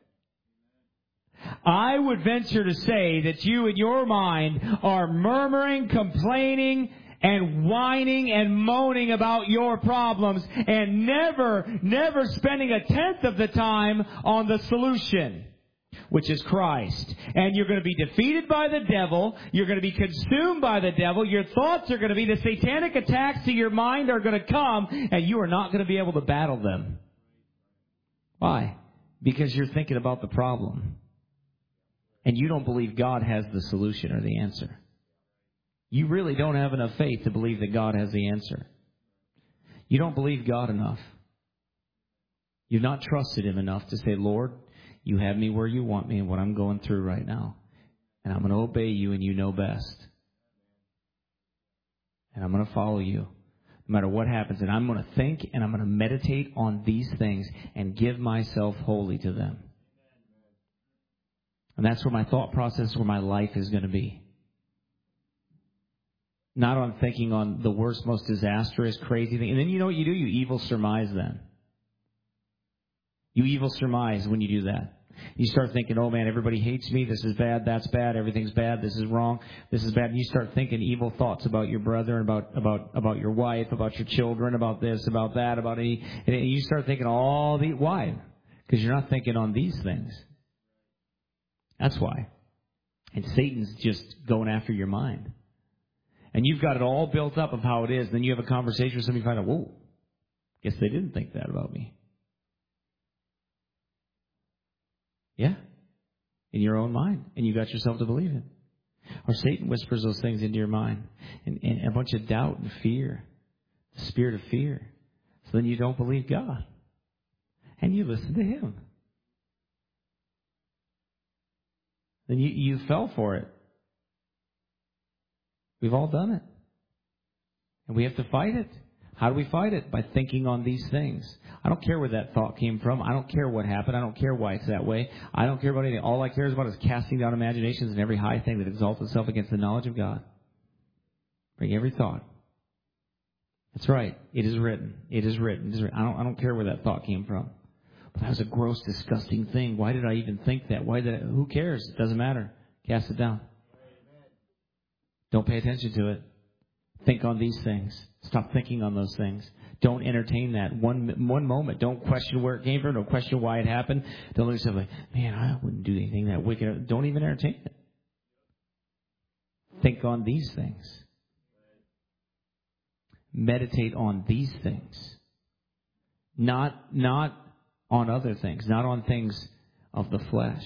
I would venture to say that you in your mind are murmuring, complaining, and whining and moaning about your problems and never, never spending a tenth of the time on the solution, which is Christ. And you're going to be defeated by the devil. You're going to be consumed by the devil. Your thoughts are going to be, the satanic attacks to your mind are going to come, and you are not going to be able to battle them. Why? Because you're thinking about the problem. And you don't believe God has the solution or the answer. You really don't have enough faith to believe that God has the answer. You don't believe God enough. You've not trusted Him enough to say, Lord, you have me where you want me and what I'm going through right now. And I'm going to obey you, and you know best. And I'm going to follow you no matter what happens. And I'm going to think and I'm going to meditate on these things and give myself wholly to them. And that's where my thought process, where my life is going to be. Not on thinking on the worst, most disastrous, crazy thing. And then you know what you do? You evil surmise then. You evil surmise when you do that. You start thinking, oh man, everybody hates me. This is bad. That's bad. Everything's bad. This is wrong. This is bad. And you start thinking evil thoughts about your brother, about about about your wife, about your children, about this, about that, about any. And you start thinking all the why? Because you're not thinking on these things. That's why. And Satan's just going after your mind. And you've got it all built up of how it is. Then you have a conversation with somebody and find out, whoa, guess they didn't think that about me. Yeah. In your own mind. And you got yourself to believe it. Or Satan whispers those things into your mind. And, and a bunch of doubt and fear. The spirit of fear. So then you don't believe God. And you listen to Him. Then you, you fell for it. We've all done it. And we have to fight it. How do we fight it? By thinking on these things. I don't care where that thought came from. I don't care what happened. I don't care why it's that way. I don't care about anything. All I care about is casting down imaginations and every high thing that exalts itself against the knowledge of God. Bring every thought. That's right. It is written. It is written. It is written. I don't, I don't care where that thought came from. But that was a gross, disgusting thing. Why did I even think that? Why did I, who cares? It doesn't matter. Cast it down. Don't pay attention to it. Think on these things. Stop thinking on those things. Don't entertain that one one moment. Don't question where it came from. Don't question why it happened. Don't look at yourself like, man, I wouldn't do anything that wicked. Don't even entertain it. Think on these things. Meditate on these things. Not not on other things. Not on things of the flesh.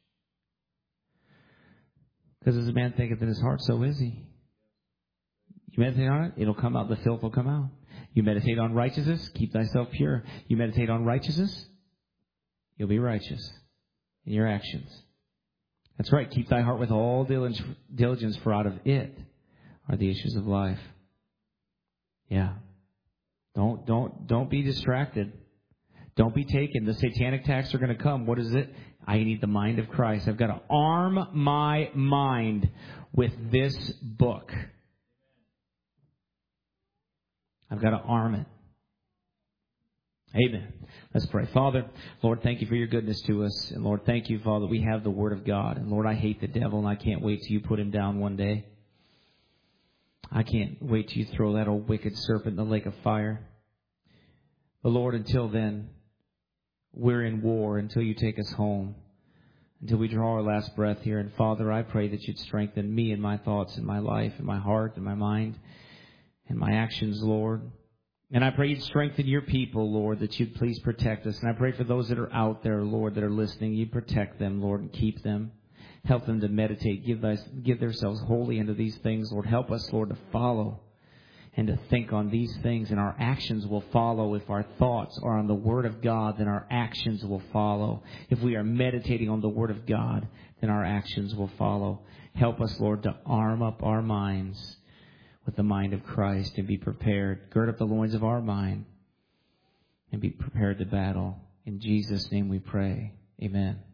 Because as a man thinketh in his heart, so is he. You meditate on it, it'll come out. The filth will come out. You meditate on righteousness, keep thyself pure. You meditate on righteousness, you'll be righteous in your actions. That's right. Keep thy heart with all diligence, for out of it are the issues of life. Yeah. Don't don't don't be distracted. Don't be taken. The satanic attacks are going to come. What is it? I need the mind of Christ. I've got to arm my mind with this book. I've got to arm it. Amen. Let's pray. Father, Lord, thank you for your goodness to us. And Lord, thank you, Father, we have the Word of God. And Lord, I hate the devil, and I can't wait till you put him down one day. I can't wait till you throw that old wicked serpent in the lake of fire. But Lord, until then, we're in war until you take us home, until we draw our last breath here. And Father, I pray that you'd strengthen me in my thoughts, in my life, in my heart, in my mind, in my actions, Lord. And I pray you'd strengthen your people, Lord, that you'd please protect us. And I pray for those that are out there, Lord, that are listening, you protect them, Lord, and keep them. Help them to meditate, give, thy, give themselves wholly into these things, Lord. Help us, Lord, to follow and to think on these things, and our actions will follow. If our thoughts are on the Word of God, then our actions will follow. If we are meditating on the Word of God, then our actions will follow. Help us, Lord, to arm up our minds with the mind of Christ and be prepared. Gird up the loins of our mind and be prepared to battle. In Jesus' name we pray. Amen.